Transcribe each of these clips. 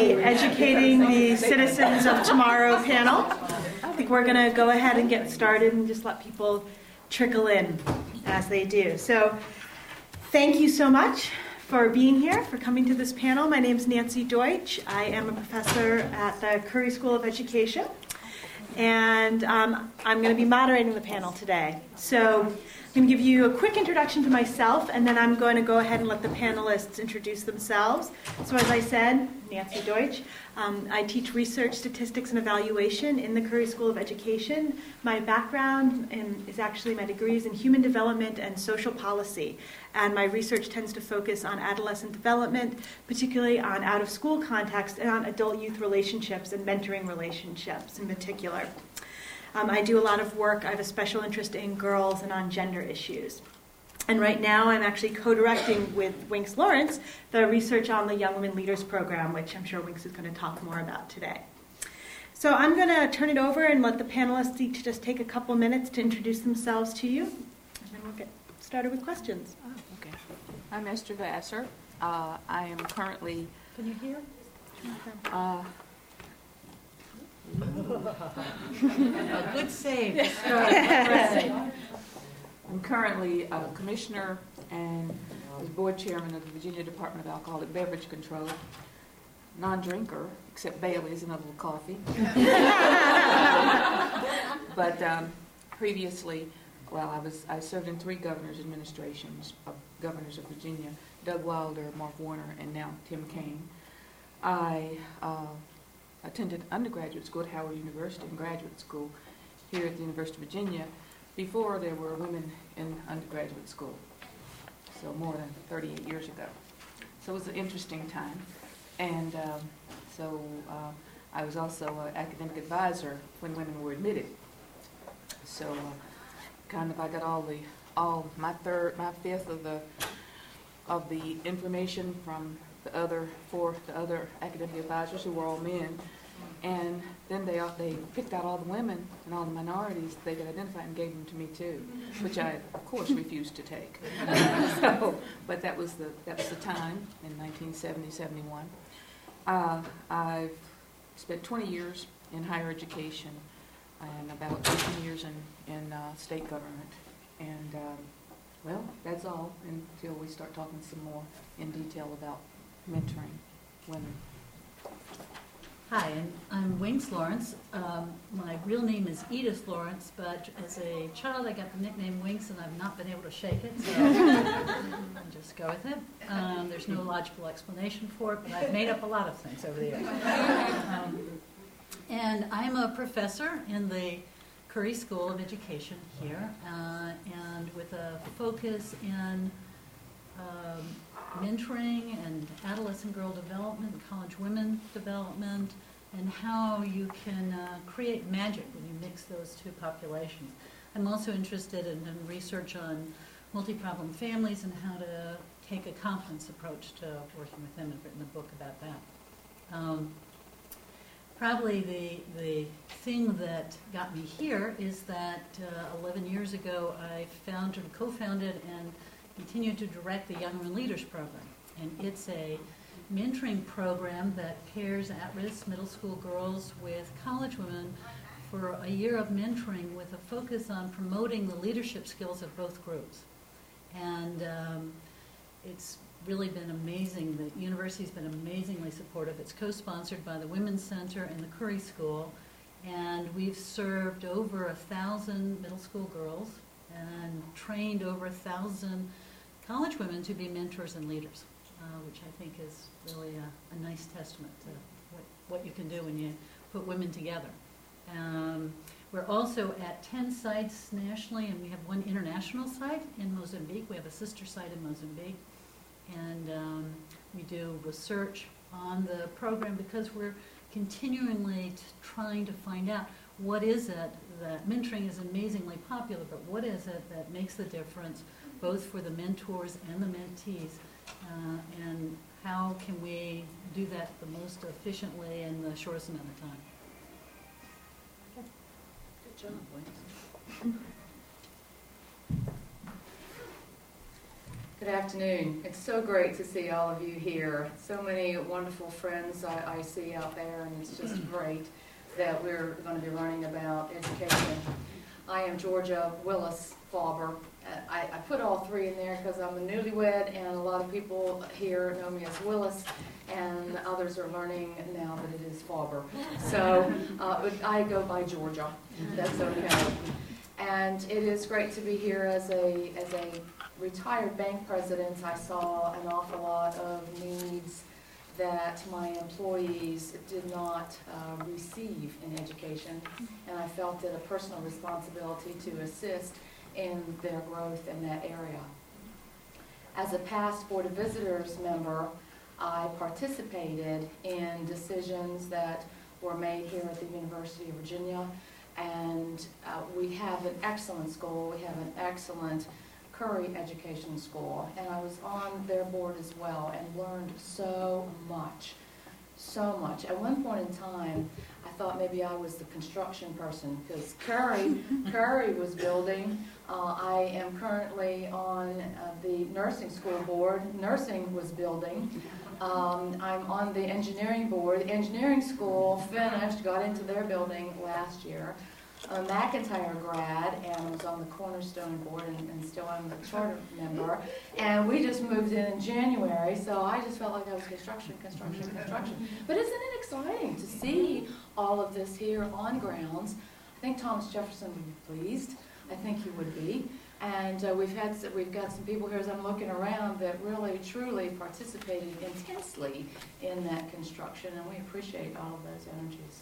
the Educating the Citizens of Tomorrow panel. I think we're going to go ahead and get started and just let people trickle in as they do. So thank you so much for being here, for coming to this panel. My name is Nancy Deutsch. I am a professor at the Curry School of Education, and I'm going to be moderating the panel today. So I'm going to give you a quick introduction to myself, and then I'm going to go ahead and let the panelists introduce themselves. So as I said, Nancy Deutsch. I teach research, statistics, and evaluation in the Curry School of Education. My background is actually, my degree is in human development and social policy. And my research tends to focus on adolescent development, particularly on out-of-school context and on adult-youth relationships and mentoring relationships in particular. I do a lot of work. I have a special interest in girls and on gender issues. And right now I'm actually co-directing with Winks Lawrence the research on the Young Women Leaders Program, which I'm sure Winks is going to talk more about today. So I'm going to turn it over and let the panelists each just take a couple minutes to introduce themselves to you, and then we'll get started with questions. Oh, okay. I'm Esther Vassar. I am currently... Can you hear? A good save to start. I'm currently a commissioner and was board chairman of the Virginia Department of Alcoholic Beverage Control. Non-drinker, except Bailey's and a little coffee. But previously, well, I served in 3 governors' administrations of governors of Virginia: Doug Wilder, Mark Warner, and now Tim Kaine. I attended undergraduate school at Howard University and graduate school here at the University of Virginia before there were women in undergraduate school, so more than 38 years ago. So it was an interesting time. And I was also an academic advisor when women were admitted. So I got my fifth of the information from the other academic advisors who were all men. And then they picked out all the women and all the minorities they could identify and gave them to me too, which I of course refused to take. But that was the time in 1970-71. I've spent 20 years in higher education and about 18 years in state government. And well, that's all until we start talking some more in detail about mentoring women. Hi, and I'm Winks Lawrence. My real name is Edith Lawrence, but as a child I got the nickname Winks and I've not been able to shake it, so I'll just go with it. There's no logical explanation for it, but I've made up a lot of things over the years. And I'm a professor in the Curry School of Education here, and with a focus in mentoring and adolescent girl development, college women development, and how you can create magic when you mix those two populations. I'm also interested in research on multi-problem families and how to take a confidence approach to working with them. I've written a book about that. Probably the thing that got me here is that 11 years ago I co-founded and continue to direct the Young Women Leaders Program. And it's a mentoring program that pairs at-risk middle school girls with college women for a year of mentoring with a focus on promoting the leadership skills of both groups. And it's really been amazing. The university's been amazingly supportive. It's co-sponsored by the Women's Center and the Curry School. And we've served over 1,000 middle school girls and trained over 1,000 college women to be mentors and leaders, which I think is really a nice testament to what you can do when you put women together. We're also at 10 sites nationally, and we have 1 international site in Mozambique. We have a sister site in Mozambique. And we do research on the program because we're continually trying to find out what is it that mentoring is amazingly popular, but what is it that makes the difference both for the mentors and the mentees, and how can we do that the most efficiently in the shortest amount of time. Good job, Wayne. Good afternoon. It's so great to see all of you here. So many wonderful friends I see out there, and it's just great that we're going to be learning about education. I am Georgia Willis Fauber. I put all three in there because I'm a newlywed, and a lot of people here know me as Willis, and others are learning now that it is Fauber. So I go by Georgia. That's okay. And it is great to be here as a retired bank president. I saw an awful lot of needs that my employees did not receive in education, and I felt it a personal responsibility to assist in their growth in that area. As a past Board of Visitors member, I participated in decisions that were made here at the University of Virginia, and we have an excellent school. We have an excellent Curry Education School, and I was on their board as well and learned so much, so much. At one point in time, I thought maybe I was the construction person because Curry was building. I am currently on the nursing school board. Nursing was building. I'm on the engineering board. The engineering school finished, got into their building last year. A McIntyre grad, and was on the Cornerstone board, and still I'm the charter member. And we just moved in January, so I just felt like I was construction. But isn't it exciting to see all of this here on grounds? I think Thomas Jefferson would be pleased. I think he would be. And we've got some people here as I'm looking around that really, truly participated intensely in that construction, and we appreciate all of those energies.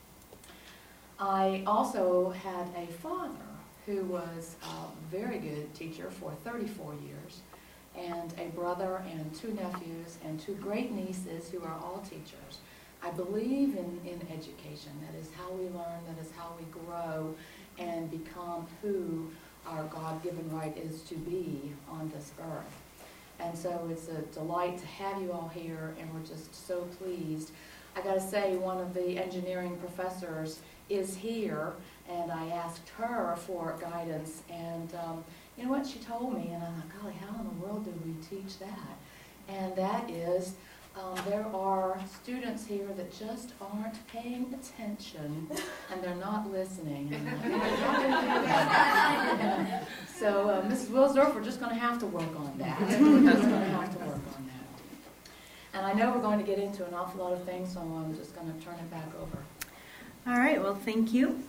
I also had a father who was a very good teacher for 34 years, and a brother and two nephews and two great nieces who are all teachers. I believe in education. That is how we learn, that is how we grow and become who our God-given right is to be on this earth. And so it's a delight to have you all here, and we're just so pleased. I got to say, one of the engineering professors is here, and I asked her for guidance, and you know what she told me, and I'm like, golly, how in the world do we teach that? And that is, there are students here that just aren't paying attention, and they're not listening. So Mrs. Wilsdorf, we're just going to have to work on that. We're just going to have to work on that. And I know we're going to get into an awful lot of things, so I'm just going to turn it back over. All right, well, thank you.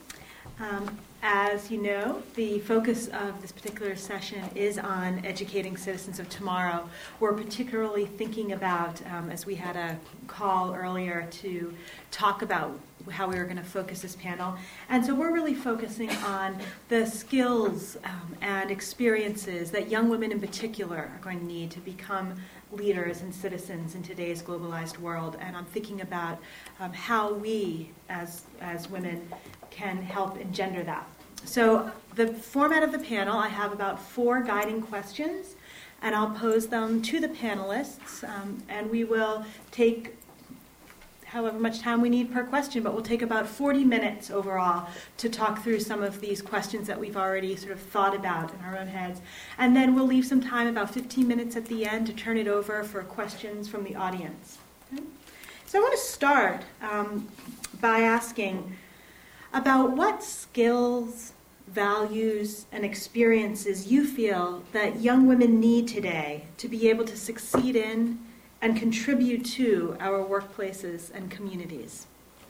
As you know, the focus of this particular session is on educating citizens of tomorrow. We're particularly thinking about, as we had a call earlier to talk about how we were going to focus this panel, and so we're really focusing on the skills and experiences that young women in particular are going to need to become leaders and citizens in today's globalized world. And I'm thinking about how we, as women, can help engender that. So the format of the panel, I have about 4 guiding questions, and I'll pose them to the panelists, and we will take however much time we need per question, but we'll take about 40 minutes overall to talk through some of these questions that we've already sort of thought about in our own heads. And then we'll leave some time, about 15 minutes at the end, to turn it over for questions from the audience. Okay? So I want to start by asking about what skills, values, and experiences you feel that young women need today to be able to succeed in and contribute to our workplaces and communities.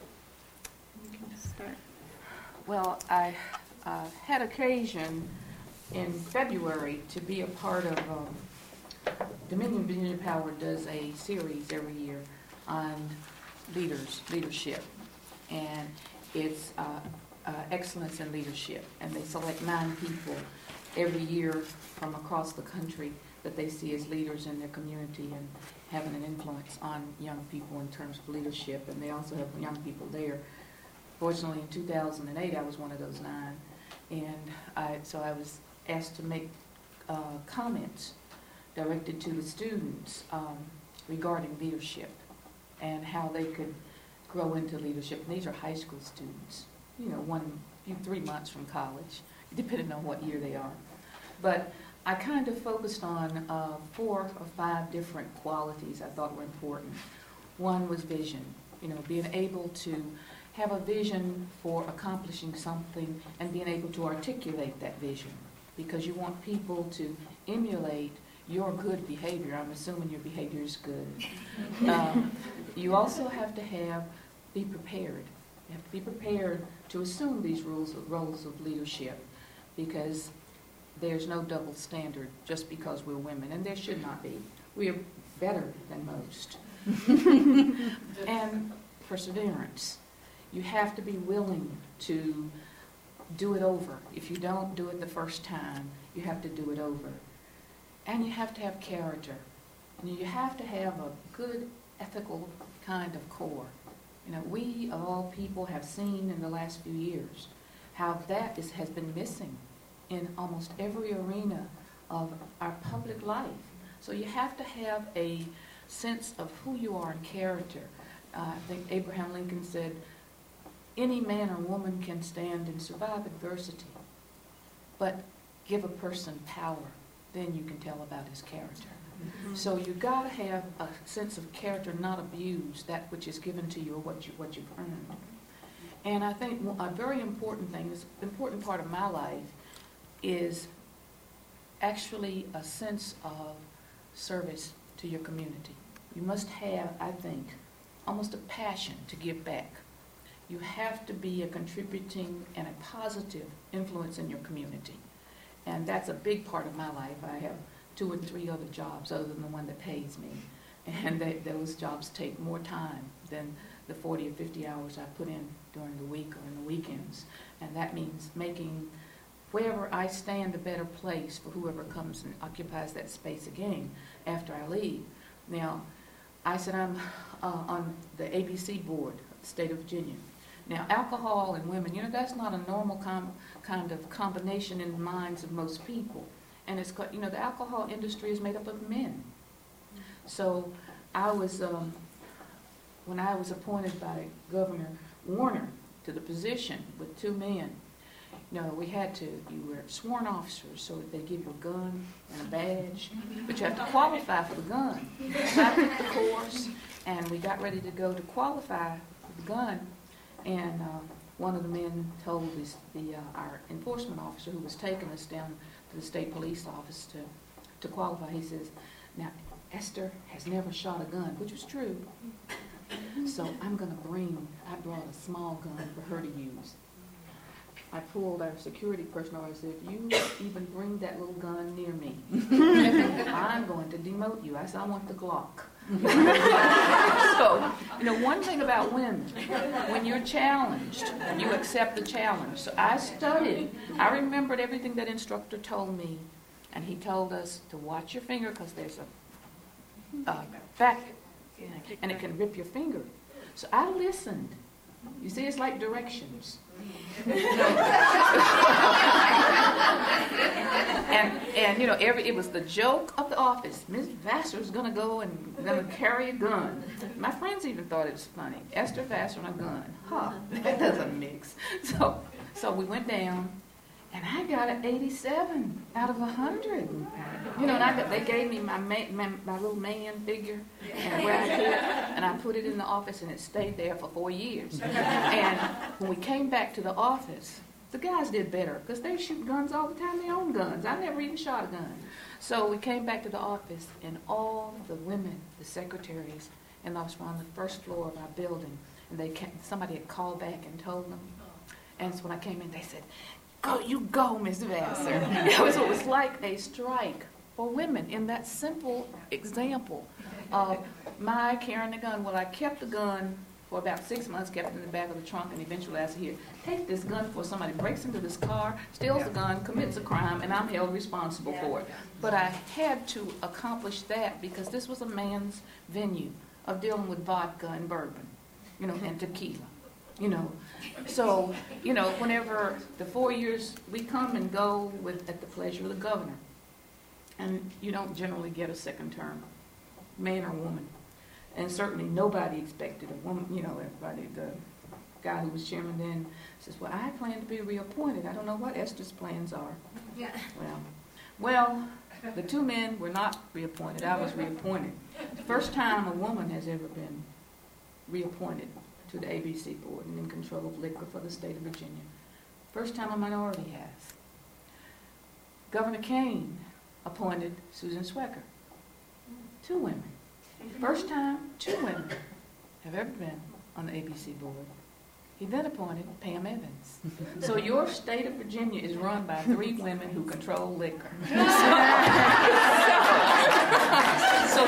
You can just start. Well, I had occasion in February to be a part of Dominion Virginia Power does a series every year on leadership, and it's excellence in leadership, and they select 9 people every year from across the country that they see as leaders in their community and having an influence on young people in terms of leadership, and they also have young people there. Fortunately, in 2008, I was one of those 9, and so I was asked to make comments directed to the students regarding leadership and how they could grow into leadership. And these are high school students, 3 months from college, depending on what year they are. But I kind of focused on 4 or 5 different qualities I thought were important. One was vision, being able to have a vision for accomplishing something and being able to articulate that vision, because you want people to emulate your good behavior. I'm assuming your behavior is good. You also have to be prepared. You have to be prepared to assume these roles of leadership, because there's no double standard just because we're women, and there should not be. We are better than most. And perseverance. You have to be willing to do it over. If you don't do it the first time, you have to do it over. And you have to have character. And you have to have a good ethical kind of core. We of all people have seen in the last few years how that has been missing in almost every arena of our public life. So you have to have a sense of who you are in character. I think Abraham Lincoln said, any man or woman can stand and survive adversity, but give a person power, then you can tell about his character. Mm-hmm. So you've got to have a sense of character, not abuse that which is given to you or what you've earned. And I think a very important thing, this important part of my life, is actually a sense of service to your community. You must have, I think, almost a passion to give back. You have to be a contributing and a positive influence in your community. And that's a big part of my life. I have 2 or 3 other jobs other than the one that pays me. And those jobs take more time than the 40 or 50 hours I put in during the week or in the weekends. And that means making wherever I stand a better place for whoever comes and occupies that space again after I leave. Now, I said I'm on the ABC board of the state of Virginia. Now, alcohol and women, that's not a normal kind of combination in the minds of most people. And it's, the alcohol industry is made up of men. So I was, when I was appointed by Governor Warner to the position with 2 men, you were sworn officers, so they give you a gun and a badge, but you have to qualify for the gun. So I took the course, and we got ready to go to qualify for the gun, and one of the men told our enforcement officer who was taking us down to the state police office to qualify, he says, now, Esther has never shot a gun, which was true, so I brought a small gun for her to use. I pulled our security person over and said, if you even bring that little gun near me, I'm going to demote you. I said, I want the Glock. So, one thing about women, when you're challenged, you accept the challenge. So I studied. I remembered everything that instructor told me, and he told us to watch your finger because there's a back, and it can rip your finger. So I listened. You see, it's like directions. And it was the joke of the office. Ms. Vassar's going to go and going to carry a gun. My friends even thought it was funny. Esther Vassar and a gun. That doesn't mix. So we went down, and I got an 87 out of 100. And they gave me my little man figure and where I could, and I put it in the office, and it stayed there for 4 years. And when we came back to the office, the guys did better because they shoot guns all the time. They own guns. I never even shot a gun. So we came back to the office, and all the women, the secretaries, and I was on the first floor of our building, and somebody had called back and told them. And so when I came in, they said, you go, Ms. Vassar. It was like a strike for women in that simple example of my carrying the gun. Well, I kept the gun for about 6 months, kept it in the back of the trunk, and eventually I said, here, take this gun before somebody breaks into this car, steals the gun, commits a crime, and I'm held responsible for it. But I had to accomplish that because this was a man's venue of dealing with vodka and bourbon, and tequila. So, whenever the 4 years, we come and go at the pleasure of the governor. And you don't generally get a second term, man or woman. And certainly nobody expected a woman, everybody, the guy who was chairman then says, well, I plan to be reappointed. I don't know what Esther's plans are. Yeah. Well, Well, the two men were not reappointed. I was reappointed. The first time a woman has ever been reappointed to the ABC board and in control of liquor for the state of Virginia. First time a minority has. Governor Kane appointed Susan Swecker. Two women. First time two women have ever been on the ABC board. He then appointed Pam Evans. So your state of Virginia is run by three women who control liquor. So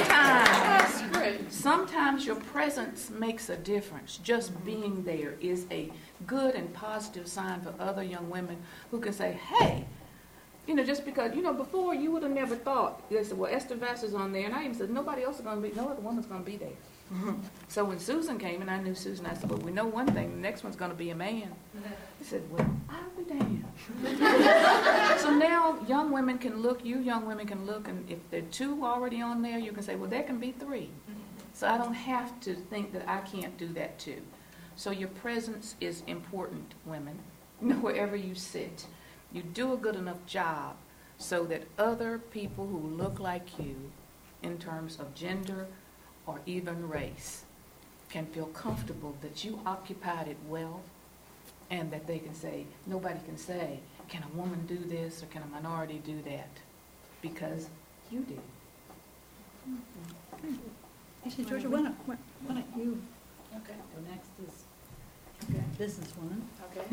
sometimes your presence makes a difference. Just being there is a good and positive sign for other young women who can say, hey, just because, before you would have never thought, they said, well, Esther Vass is on there, and I even said, nobody else is going to be, no other woman's going to be there. So when Susan came, and I knew Susan, I said, well, we know one thing, the next one's going to be a man. He said, well, I'll be damned. So now young women can look, you young women can look, and if there are two already on there, you can say, well, there can be three. So I don't have to think that I can't do that too. So your presence is important, women, wherever you sit. You do a good enough job so that other people who look like you in terms of gender or even race can feel comfortable that you occupied it well, and that they can say, nobody can say, can a woman do this or can a minority do that? Because you did. Actually, Georgia, why don't you Okay. go next as Okay. businesswoman? Okay.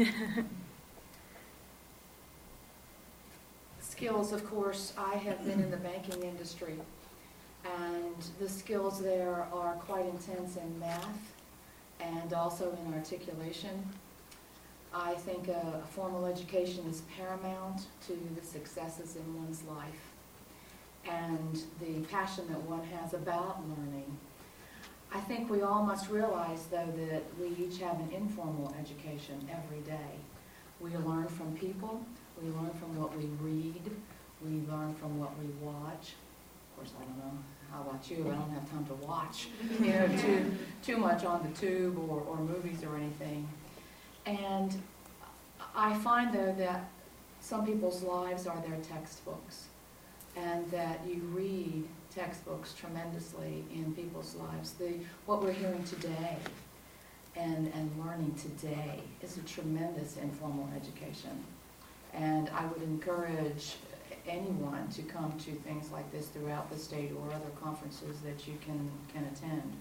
Skills, of course, I have been in the banking industry, and the skills there are quite intense in math and also in articulation. I think a formal education is paramount to the successes in one's life and the passion that one has about learning. I think we all must realize, though, that we each have an informal education every day. We learn from people. We learn from what we read. We learn from what we watch. Of course, I don't know how about you. I don't have time to watch, too much on the tube or movies or anything. And I find, though, that some people's lives are their textbooks, and that you read textbooks tremendously in people's lives. What we're hearing today and learning today is a tremendous informal education. And I would encourage anyone to come to things like this throughout the state or other conferences that you can attend.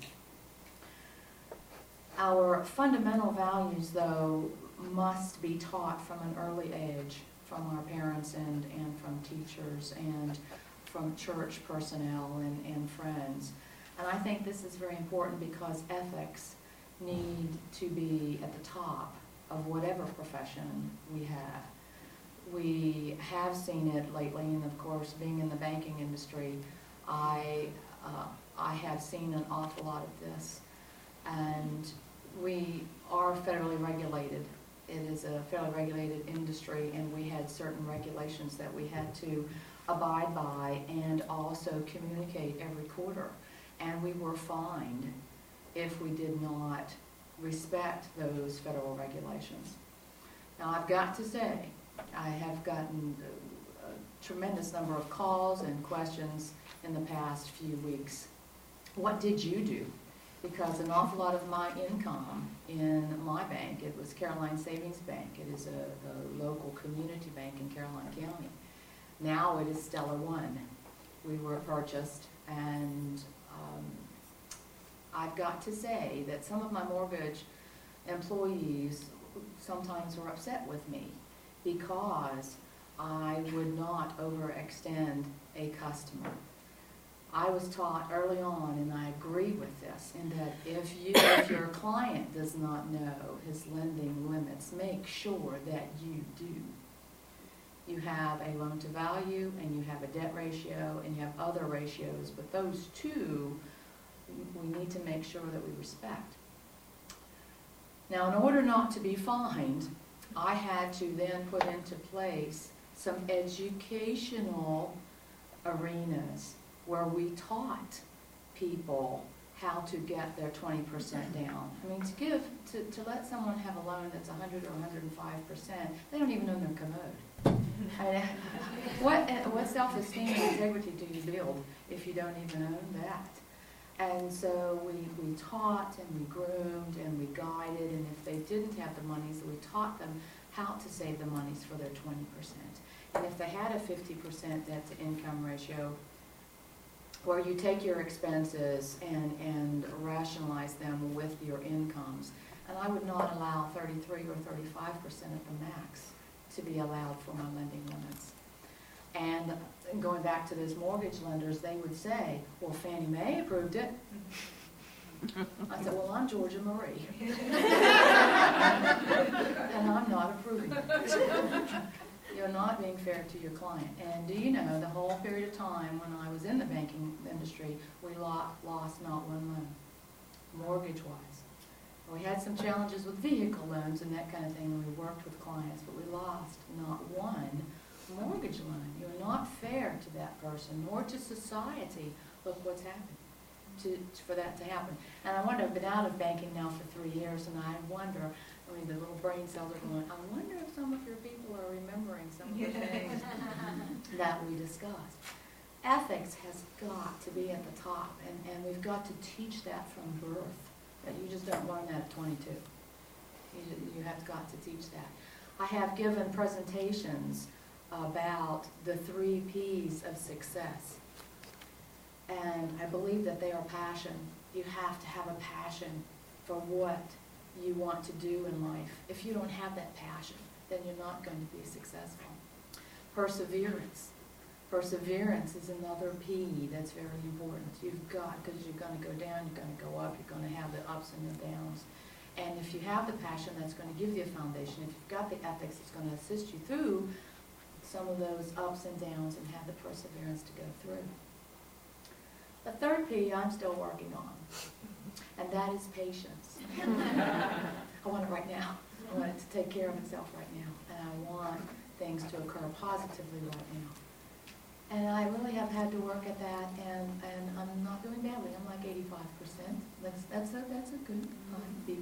Our fundamental values, though, must be taught from an early age, from our parents and from teachers and from church personnel and friends. And I think this is very important because ethics need to be at the top of whatever profession we have. We have seen it lately, and of course, being in the banking industry, I have seen an awful lot of this. And we are federally regulated. It is a federally regulated industry, and we had certain regulations that we had to abide by and also communicate every quarter. And we were fined if we did not respect those federal regulations. Now, I've got to say, I have gotten a tremendous number of calls and questions in the past few weeks. What did you do? Because an awful lot of my income in my bank, it was Caroline Savings Bank. It is a local community bank in Caroline County. Now it is Stellar One. We were purchased, and I've got to say that some of my mortgage employees sometimes were upset with me because I would not overextend a customer. I was taught early on, and I agree with this, in that if your client does not know his lending limits, make sure that you do. You have a loan to value, and you have a debt ratio, and you have other ratios, but those two we need to make sure that we respect. Now, in order not to be fined, I had to then put into place some educational arenas where we taught people how to get their 20% down. I mean, to let someone have a loan that's 100 or 105%, they don't even own their commode. I mean, what self-esteem and integrity do you build if you don't even own that? And so we taught and we groomed and we guided, and if they didn't have the monies, we taught them how to save the monies for their 20%. And if they had a 50% debt to income ratio, where you take your expenses and rationalize them with your incomes, and I would not allow 33 or 35% at the max to be allowed for my lending limits. And going back to those mortgage lenders, they would say, well, Fannie Mae approved it. I said, well, I'm Georgia Marie. And I'm not approving it. You're not being fair to your client. And do you know, the whole period of time when I was in the banking industry, we lost not one loan, mortgage-wise. We had some challenges with vehicle loans and that kind of thing, and we worked with clients, but we lost not one mortgage loan. You're not fair to that person, nor to society. Look what's happened for that to happen. And I wonder, I've been out of banking now for 3 years, and I wonder, I mean, the little brain cells are going, I wonder if some of your people are remembering some of the things that we discussed. Ethics has got to be at the top, and we've got to teach that from birth. That you just don't learn that at 22. You have got to teach that. I have given presentations about the 3 P's of success. And I believe that they are passion. You have to have a passion for what you want to do in life. If you don't have that passion, then you're not going to be successful. Perseverance. Perseverance is another P that's very important. You've got, because you're going to go down, you're going to go up, you're going to have the ups and the downs. And if you have the passion, that's going to give you a foundation. If you've got the ethics, it's going to assist you through some of those ups and downs and have the perseverance to go through. The 3rd P I'm still working on, and that is patience. I want it right now. I want it to take care of itself right now, and I want things to occur positively right now. And I really have had to work at that, and I'm not doing badly. I'm like 85%. That's a good B.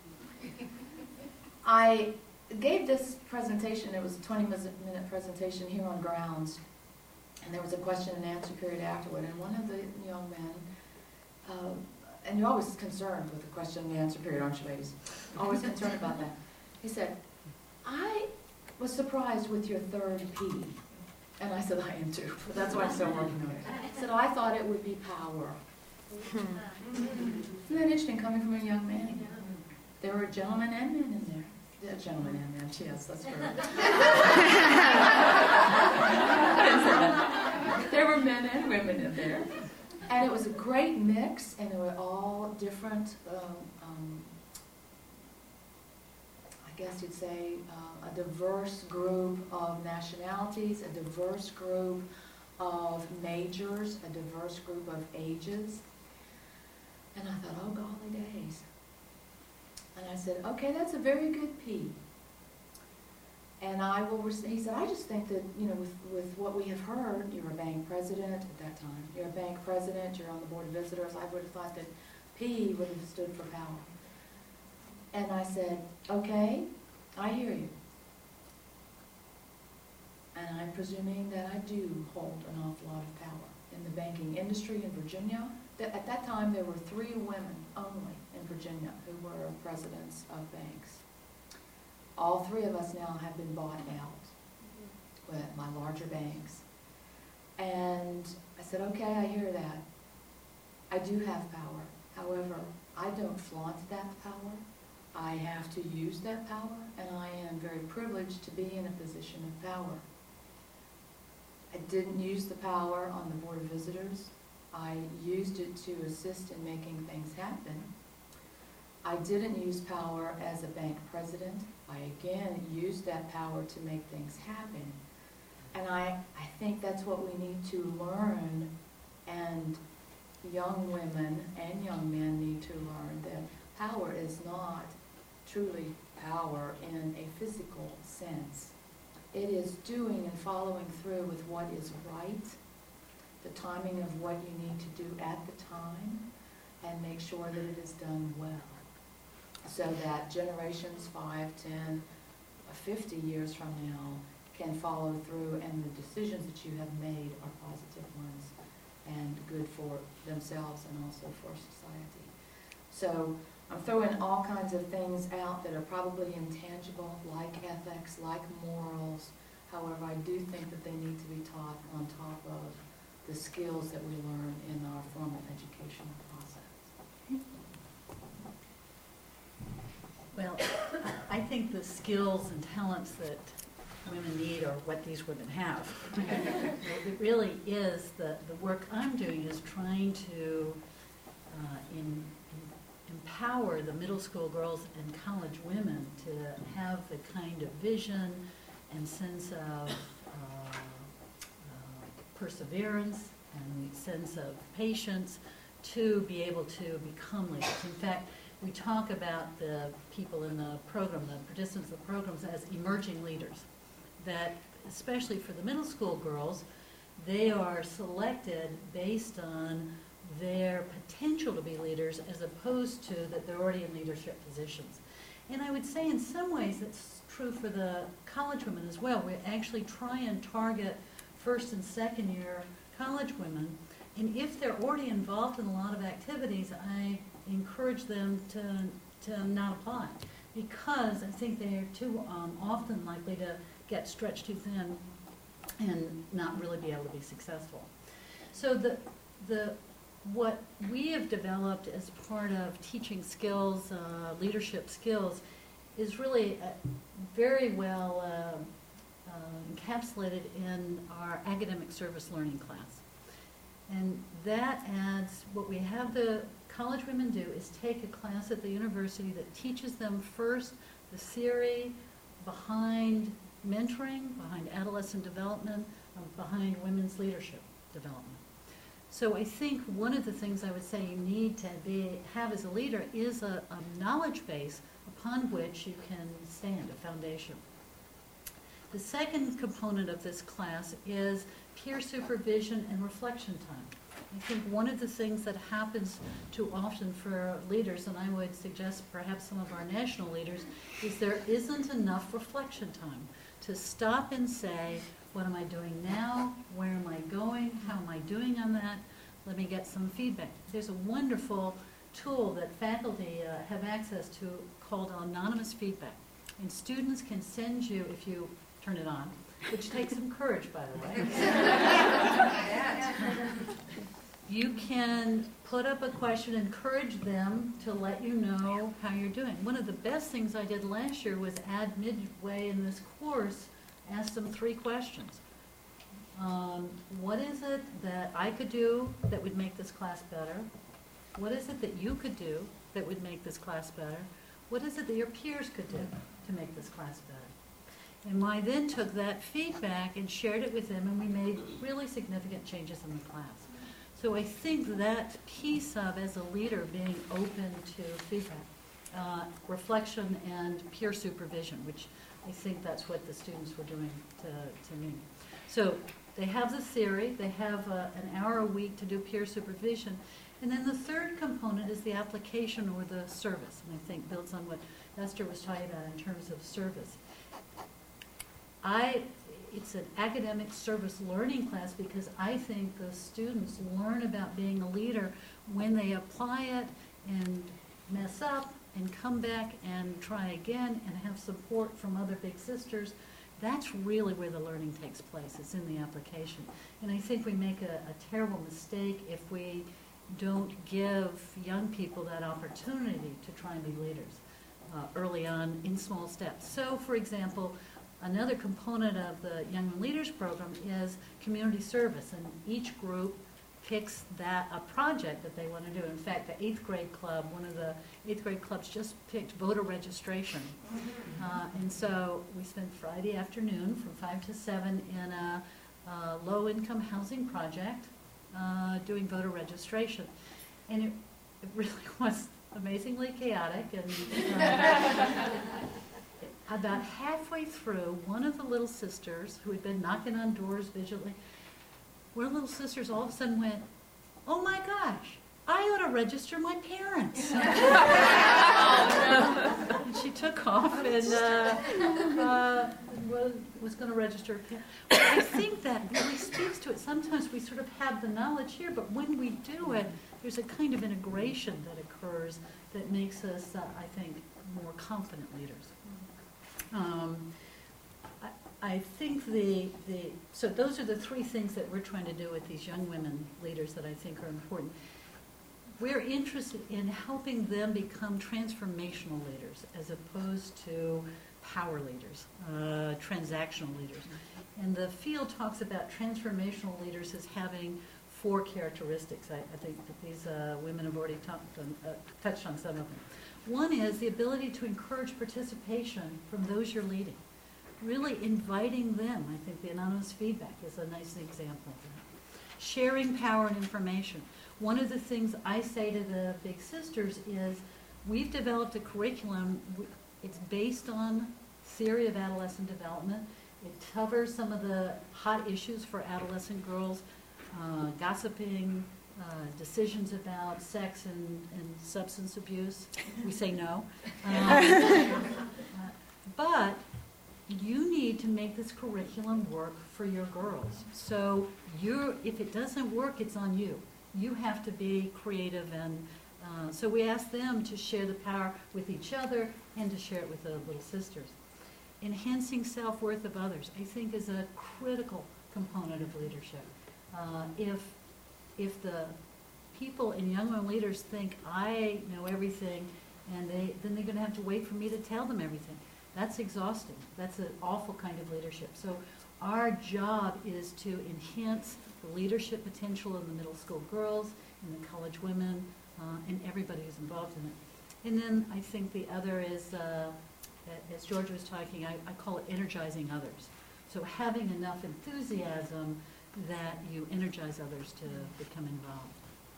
I gave this presentation. It was a 20-minute presentation here on grounds, and there was a question and answer period afterward. And one of the young men, and you're always concerned with the question and answer period, aren't you, ladies? Always concerned about that. He said, I was surprised with your 3rd P. And I said, I am too. That's why I'm still working on it. I said, I thought it would be power. Isn't that interesting, coming from a young man? There were gentlemen and men in there. Yeah, gentlemen and men, yes, that's correct. There were men and women in there. And it was a great mix, and they were all different, I guess you'd say, a diverse group of nationalities, a diverse group of majors, a diverse group of ages. And I thought, oh, golly days. And I said, okay, that's a very good P. And I will, he said, I just think that, you know, with what we have heard, you're a bank president at that time. You're a bank president, you're on the board of visitors. I would have thought that P would have stood for power. And I said, okay, I hear you. And I'm presuming that I do hold an awful lot of power in the banking industry in Virginia. At that time, there were 3 women only in Virginia who were presidents of banks. All 3 of us now have been bought out with my larger banks. And I said, okay, I hear that. I do have power. However, I don't flaunt that power. I have to use that power, and I am very privileged to be in a position of power. I didn't use the power on the Board of Visitors. I used it to assist in making things happen. I didn't use power as a bank president. I again used that power to make things happen. And I think that's what we need to learn, and young women and young men need to learn, that power is not truly power in a physical sense. It is doing and following through with what is right, the timing of what you need to do at the time, and make sure that it is done well, so that generations 5, 10, 50 years from now can follow through, and the decisions that you have made are positive ones and good for themselves and also for society. So I'm throwing all kinds of things out that are probably intangible, like ethics, like morals. However, I do think that they need to be taught on top of the skills that we learn in our formal educational process. Well, I think the skills and talents that women need are what these women have. It really is the work I'm doing is trying to empower the middle school girls and college women to have the kind of vision and sense of perseverance and sense of patience to be able to become leaders. In fact, we talk about the people in the program, the participants of the programs, as emerging leaders. That, especially for the middle school girls, they are selected based on their potential to be leaders as opposed to that they're already in leadership positions. And I would say in some ways that's true for the college women as well. We actually try and target first and second year college women, and if they're already involved in a lot of activities, I encourage them to not apply, because I think they are too often likely to get stretched too thin and not really be able to be successful. So what we have developed as part of teaching skills, leadership skills, is really very well encapsulated in our academic service learning class. And that adds, what we have the college women do is take a class at the university that teaches them first the theory behind mentoring, behind adolescent development, behind women's leadership development. So I think one of the things I would say you need to have as a leader is a knowledge base upon which you can stand, a foundation. The second component of this class is peer supervision and reflection time. I think one of the things that happens too often for leaders, and I would suggest perhaps some of our national leaders, is there isn't enough reflection time to stop and say, what am I doing now? Where am I going? How am I doing on that? Let me get some feedback. There's a wonderful tool that faculty have access to called anonymous feedback. And students can send you, if you turn it on, which takes some courage, by the way. You can put up a question, encourage them to let you know how you're doing. One of the best things I did last year was add midway in this course, ask them 3 questions. What is it that I could do that would make this class better? What is it that you could do that would make this class better? What is it that your peers could do to make this class better? And I then took that feedback and shared it with them, and we made really significant changes in the class. So I think that piece of, as a leader, being open to feedback, reflection and peer supervision, which I think that's what the students were doing to me. So they have the theory, they have an hour a week to do peer supervision, and then the third component is the application or the service, and I think builds on what Esther was talking about in terms of service. It's an academic service learning class because I think the students learn about being a leader when they apply it and mess up and come back and try again and have support from other big sisters. That's really where the learning takes place. It's in the application. And I think we make a terrible mistake if we don't give young people that opportunity to try and be leaders early on in small steps. So, for example, another component of the Young Leaders program is community service, and each group picks a project that they want to do. In fact, the 8th grade club, one of the 8th grade clubs just picked voter registration. And so we spent Friday afternoon from 5 to 7 in a low-income housing project doing voter registration. And it really was amazingly chaotic. And about halfway through, one of the little sisters who had been knocking on doors vigilantly, one of the little sisters all of a sudden went, "Oh my gosh, I ought to register my parents. And she took off and was going to register her parents. I think that really speaks to it. Sometimes we sort of have the knowledge here, but when we do it, there's a kind of integration that occurs that makes us, I think, more confident leaders. I think so those are the three things that we're trying to do with these young women leaders that I think are important. We're interested in helping them become transformational leaders as opposed to power leaders, transactional leaders. And the field talks about transformational leaders as having 4 characteristics. I think that these women have already touched on some of them. One is the ability to encourage participation from those you're leading. Really inviting them. I think the anonymous feedback is a nice example of that. Sharing power and information. One of the things I say to the Big Sisters is we've developed a curriculum. It's based on theory of adolescent development. It covers some of the hot issues for adolescent girls, gossiping, decisions about sex and substance abuse. We say no. But you need to make this curriculum work for your girls. So if it doesn't work, it's on you. You have to be creative, and so we ask them to share the power with each other and to share it with the little sisters. Enhancing self-worth of others, I think, is a critical component of leadership. If the people and young women leaders think I know everything, and then they're going to have to wait for me to tell them everything. That's exhausting. That's an awful kind of leadership. So our job is to enhance the leadership potential of the middle school girls and the college women and everybody who's involved in it. And then I think the other is, as George was talking, I call it energizing others. So having enough enthusiasm that you energize others to become involved.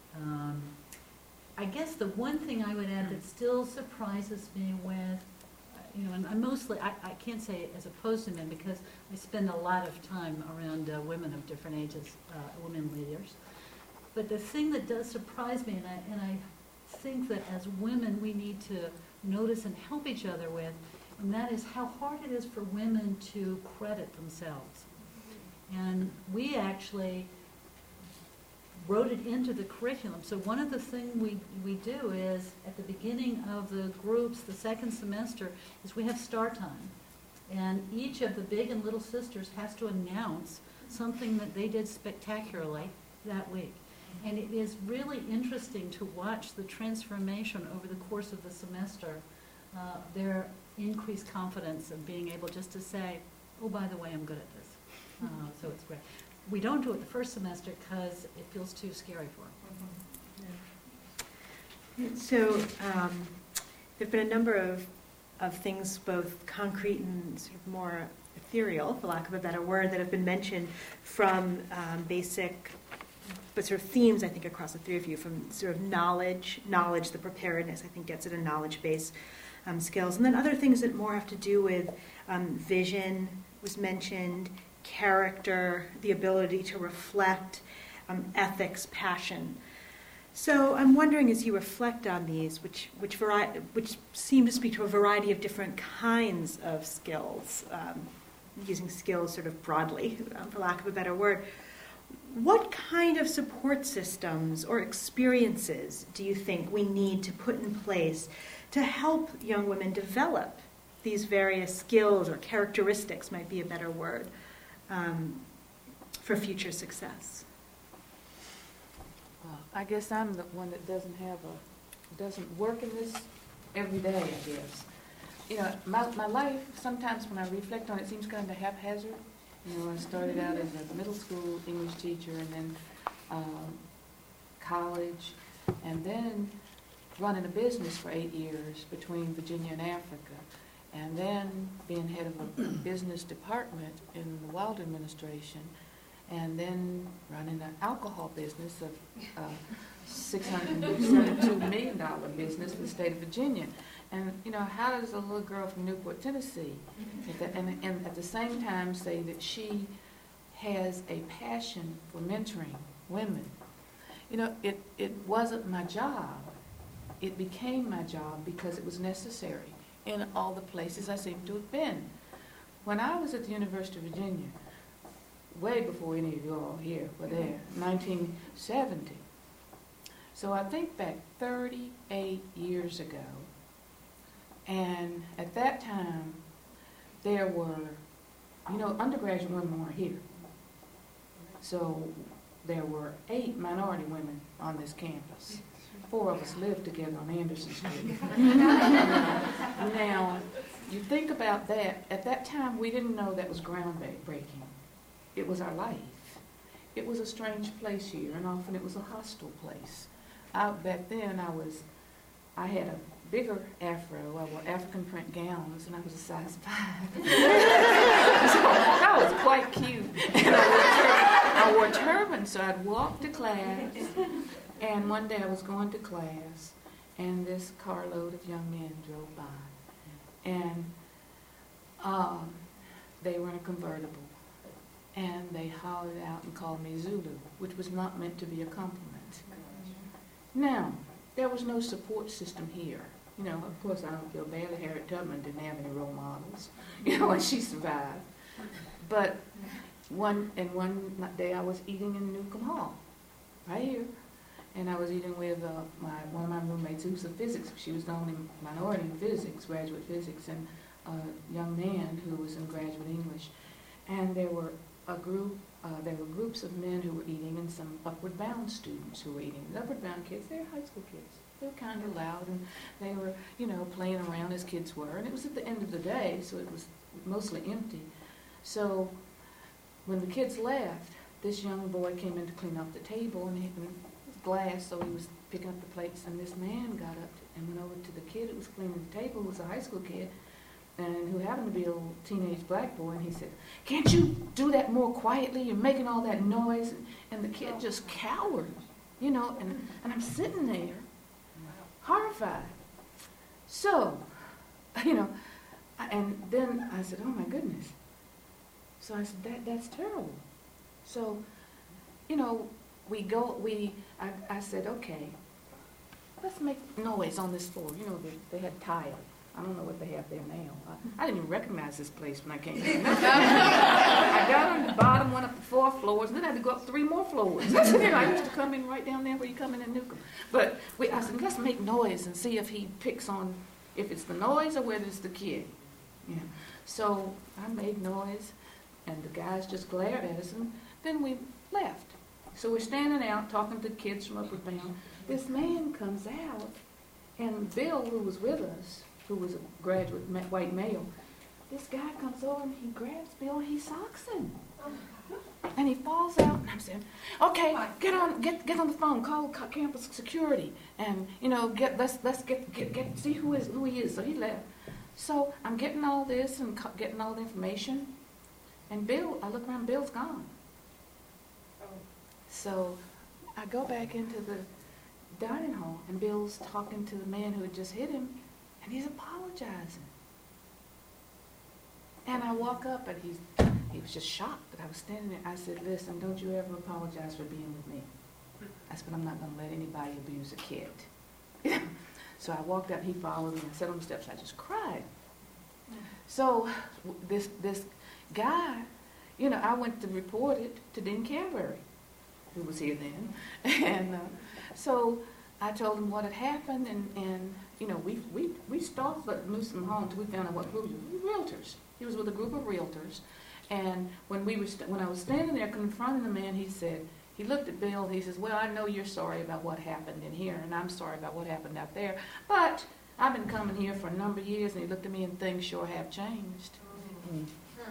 I guess the one thing I would add that still surprises me with, and I mostly, I can't say as opposed to men because I spend a lot of time around women of different ages, women leaders. But the thing that does surprise me, and I think that as women we need to notice and help each other with, and that is how hard it is for women to credit themselves. And we actually wrote it into the curriculum. So one of the things we do is at the beginning of the groups, the second semester, is we have star time. And each of the big and little sisters has to announce something that they did spectacularly that week. And it is really interesting to watch the transformation over the course of the semester, their increased confidence of being able just to say, oh, by the way, I'm good at this. So it's great. We don't do it the first semester because it feels too scary for them. So there have been a number of things, both concrete and sort of more ethereal, for lack of a better word, that have been mentioned from basic, but sort of themes, I think, across the three of you, from sort of knowledge, the preparedness, I think, gets at a knowledge-based skills, and then other things that more have to do with vision was mentioned, character, the ability to reflect, ethics, passion. So I'm wondering, as you reflect on these, which seem to speak to a variety of different kinds of skills, using skills sort of broadly, for lack of a better word, what kind of support systems or experiences do you think we need to put in place to help young women develop these various skills, or characteristics might be a better word, for future success? Well, I guess I'm the one that doesn't work in this every day, I guess. My life, sometimes when I reflect on it, seems kind of haphazard. I started out as a middle school English teacher, and then college, and then running a business for 8 years between Virginia and Africa, and then being head of a business department in the Wilder administration, and then running an alcohol business of $672 million business in the state of Virginia. And, how does a little girl from Newport, Tennessee, and at the same time say that she has a passion for mentoring women? You know, it wasn't my job. It became my job because it was necessary in all the places I seem to have been. When I was at the University of Virginia, way before any of you all here were there, 1970. So I think back 38 years ago, and at that time, there were, you know, undergraduate women weren't here. So there were 8 minority women on this campus. 4 of us lived together on Anderson Street. Now, you think about that. At that time, we didn't know that was groundbreaking. It was our life. It was a strange place here, and often it was a hostile place. Back then, I had a bigger afro. I wore African print gowns, and I was a size 5. So I was quite cute. And I wore turbans, so I'd walk to class. And one day I was going to class, and this carload of young men drove by. And they were in a convertible. And they hollered out and called me Zulu, which was not meant to be a compliment. Now, there was no support system here. You know, of course, I don't feel badly. Harriet Tubman didn't have any role models, you know, and she survived. But one day I was eating in Newcomb Hall, right here. And I was eating with one of my roommates who was a physics. She was the only minority in physics, graduate physics, and a young man who was in graduate English. And there were groups of men who were eating and some upward bound students who were eating. The upward bound kids, they were high school kids. They were kind of loud, and they were, you know, playing around as kids were. And it was at the end of the day, so it was mostly empty. So when the kids left, this young boy came in to clean up the table, and he was glass, so he was picking up the plates, and this man got up and went over to the kid who was cleaning the table, who was a high school kid, and who happened to be a little teenage black boy, and he said, "Can't you do that more quietly? You're making all that noise." And the kid just cowered, you know, and I'm sitting there, horrified. So, you know, and then I said, "Oh my goodness." So I said, that's terrible. So, you know, I said, okay, let's make noise on this floor. You know, they had tile. I don't know what they have there now. I didn't even recognize this place when I came in. I got on the bottom, went up to 4 floors, and then I had to go up 3 more floors. I said, you know, I used to come in right down there where you come in Newcomb. But I said, let's make noise and see if he picks on, if it's the noise or whether it's the kid. You know. So I made noise, and the guys just glared at us, and then we left. So we're standing out talking to kids from Upward Bound. This man comes out, and Bill, who was with us, who was a graduate white male, this guy comes over and he grabs Bill and he socks him. And he falls out, and I'm saying, okay, get on the phone, call campus security, and you know, let's see who he is. So he left. So I'm getting all this and getting all the information, and Bill, I look around, Bill's gone. So I go back into the dining hall, and Bill's talking to the man who had just hit him, and he's apologizing. And I walk up, and he was just shocked that I was standing there. I said, listen, don't you ever apologize for being with me. I said, but I'm not going to let anybody abuse a kid. So I walked up, he followed me, and I sat on the steps, I just cried. So this guy, you know, I went to report it to Dean Canberry, who was here then. And so I told him what had happened, and you know, we stalked Newsom home until we found out what group he was. Realtors. He was with a group of realtors. And when I was standing there confronting the man, he looked at Bill, he says, well, I know you're sorry about what happened in here, and I'm sorry about what happened out there, but I've been coming here for a number of years, and he looked at me, and things sure have changed. Mm-hmm.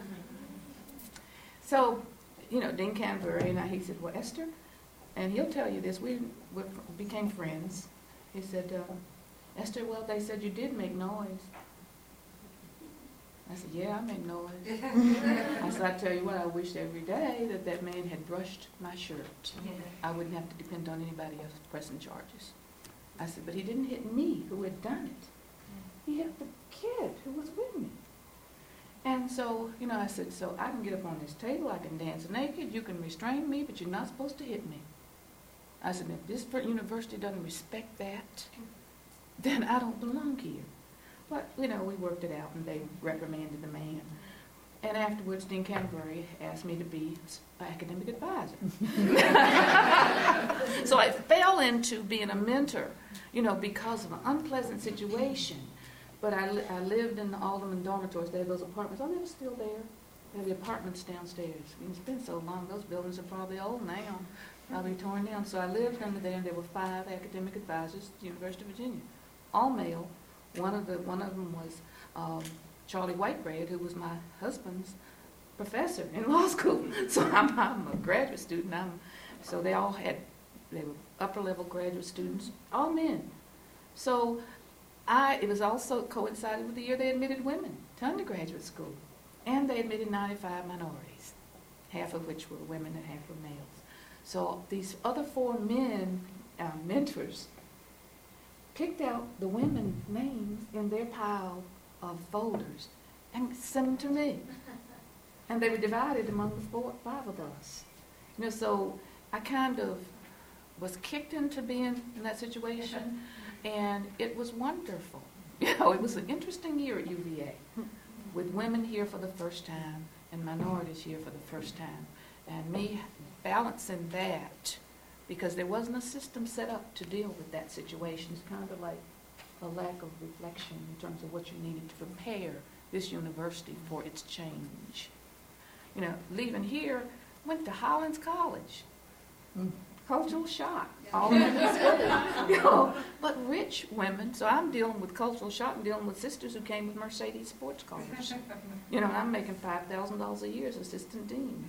So, you know, Dean Canberry, and he said, well, Esther, and he'll tell you this, we became friends. He said, Esther, well, they said you did make noise. I said, yeah, I made noise. I said, I tell you what, I wish every day that man had brushed my shirt. Yeah. I wouldn't have to depend on anybody else pressing charges. I said, but he didn't hit me, who had done it. He hit the kid who was with me. And so, you know, I said, so I can get up on this table, I can dance naked, you can restrain me, but you're not supposed to hit me. I said, if this university doesn't respect that, then I don't belong here. But, we worked it out, and they reprimanded the man. And afterwards, Dean Canterbury asked me to be an academic advisor. So I fell into being a mentor, because of an unpleasant situation. But I lived in the Alderman dormitories. They have those apartments. Oh, they're still there. They have the apartments downstairs. It's been so long. Those buildings are probably old now, probably torn down. So I lived under there, and there were 5 academic advisors at the University of Virginia, all male. One of them was Charlie Whitebread, who was my husband's professor in law school. So I'm a graduate student. So they were upper-level graduate students, all men. So it was also coincided with the year they admitted women to undergraduate school. And they admitted 95 minorities, half of which were women and half were males. So these other 4 men, mentors, picked out the women's names in their pile of folders and sent them to me. And they were divided among the 5 of us. So I kind of was kicked into being in that situation, and it was wonderful. It was an interesting year at UVA, with women here for the first time and minorities here for the first time, and me balancing that, because there wasn't a system set up to deal with that situation. It's kind of like a lack of reflection in terms of what you needed to prepare this university for its change. Leaving here, went to Hollins College. Cultural shock, all women's school. But rich women, so I'm dealing with cultural shock and dealing with sisters who came with Mercedes sports cars. I'm making $5,000 a year as assistant dean.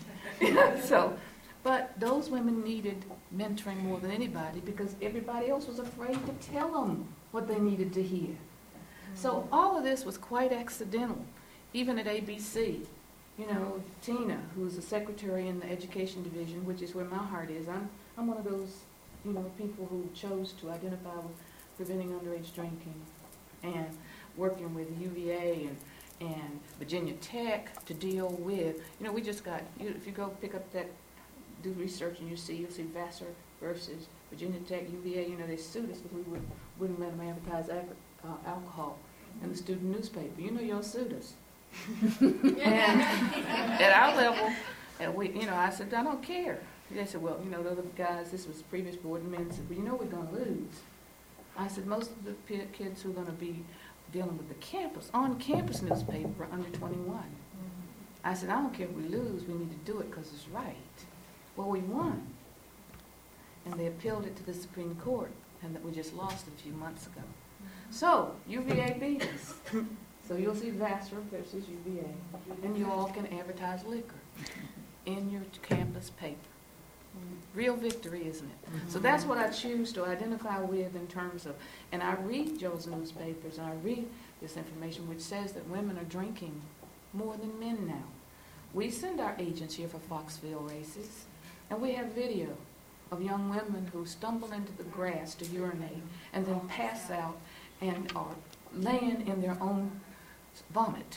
But those women needed mentoring more than anybody because everybody else was afraid to tell them what they needed to hear. So all of this was quite accidental, even at ABC. Tina, who's the secretary in the education division, which is where my heart is. I'm one of those, people who chose to identify with preventing underage drinking and working with UVA and Virginia Tech to deal with, we just got, if you go pick up that, do research and you'll see Vassar versus Virginia Tech, UVA, they sued us because we wouldn't let them advertise alcohol in the student newspaper. Y'all sued us. And at our level, I said, I don't care. They said, well, the other guys, this was the previous board, and men said, well, we're going to lose. I said, most of the kids who are going to be dealing with the on-campus newspaper are under 21. I said, I don't care if we lose, we need to do it because it's right. Well, we won. And they appealed it to the Supreme Court, and that we just lost a few months ago. So, UVA beat us. So you'll see Vassar versus UVA, and you all can advertise liquor in your campus paper. Real victory, isn't it? So that's what I choose to identify with in terms of, and I read Joe's newspapers, and I read this information which says that women are drinking more than men now. We send our agents here for Foxville races, and we have video of young women who stumble into the grass to urinate and then pass out and are laying in their own vomit.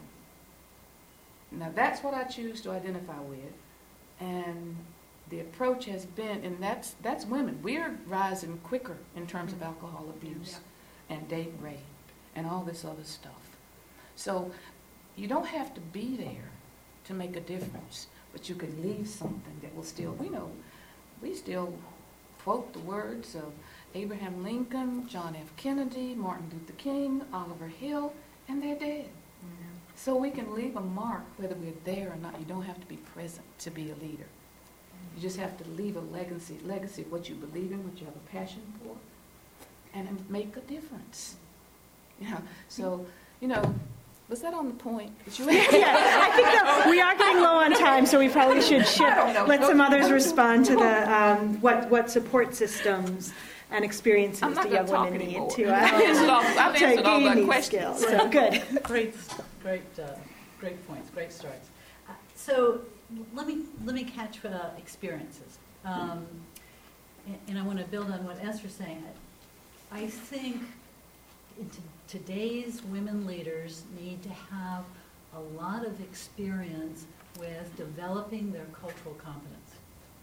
Now that's what I choose to identify with, and the approach has been, and that's women. We're rising quicker in terms of alcohol abuse and date rape and all this other stuff. So you don't have to be there to make a difference, but you can leave something that will still, we still quote the words of Abraham Lincoln, John F. Kennedy, Martin Luther King, Oliver Hill, and they're dead. So we can leave a mark whether we're there or not. You don't have to be present to be a leader. You just have to leave a legacy of what you believe in, what you have a passion for, and make a difference. So, was that on the point that you had? Yeah, I think that we are getting low on time, so we probably should let some others respond to the what support systems and experiences do young women need to gain these skills. So good. Great points. Great starts. So let me catch experiences, and I want to build on what Esther's saying. I think today's women leaders need to have a lot of experience with developing their cultural competence.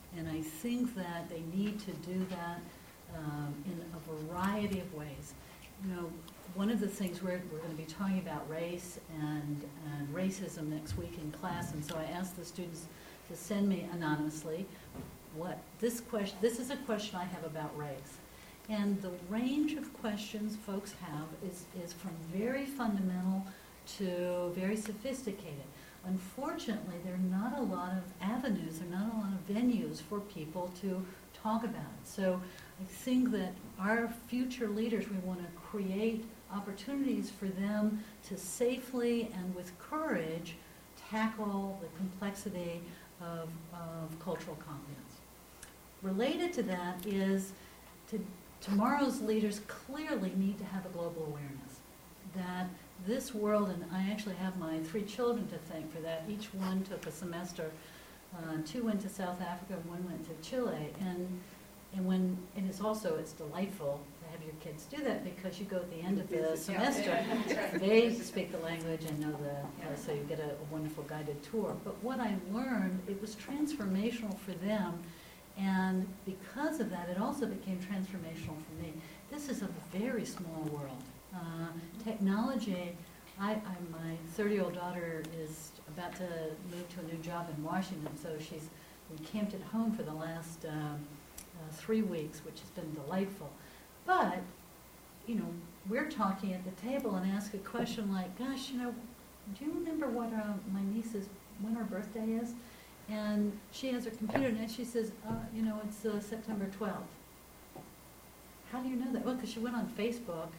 And I think that they need to do that in a variety of ways. You know, one of the things we're going to be talking about race and racism next week in class, and so I asked the students to send me anonymously this is a question I have about race. And the range of questions folks have is from very fundamental to very sophisticated. Unfortunately, there are not a lot of avenues, there are not a lot of venues for people to talk about it. So I think that our future leaders, we want to create opportunities for them to safely and with courage tackle the complexity of cultural competence. Related to that is tomorrow's leaders clearly need to have a global awareness that this world, and I actually have my 3 children to thank for that. Each one took a semester. 2 went to South Africa, 1 went to Chile, and it's delightful to have your kids do that because you go at the end of the semester, they speak the language and know so you get a wonderful guided tour. But what I learned, it was transformational for them, and because of that, it also became transformational for me. This is a very small world. Technology, my 30-year-old daughter is about to move to a new job in Washington, so she's been camped at home for the last 3 weeks, which has been delightful. But, you know, we're talking at the table and ask a question like, gosh, you know, do you remember what when her birthday is? And she has her computer and she says, you know, it's September 12th. How do you know that? Well, because she went on Facebook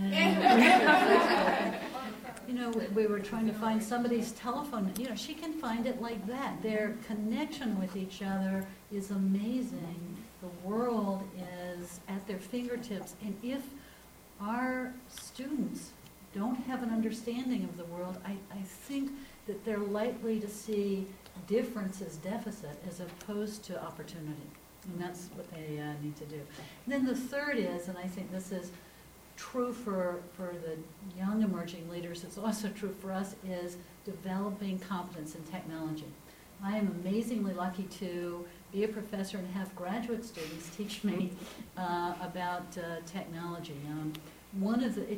and you know, we were trying to find somebody's telephone. You know, she can find it like that. Their connection with each other is amazing. The world is at their fingertips. And if our students don't have an understanding of the world, I think that they're likely to see difference as deficit as opposed to opportunity. And that's what they need to do. And then the third is, and I think this is true for the young emerging leaders, it's also true for us, is developing competence in technology. I am amazingly lucky to be a professor and have graduate students teach me about technology. What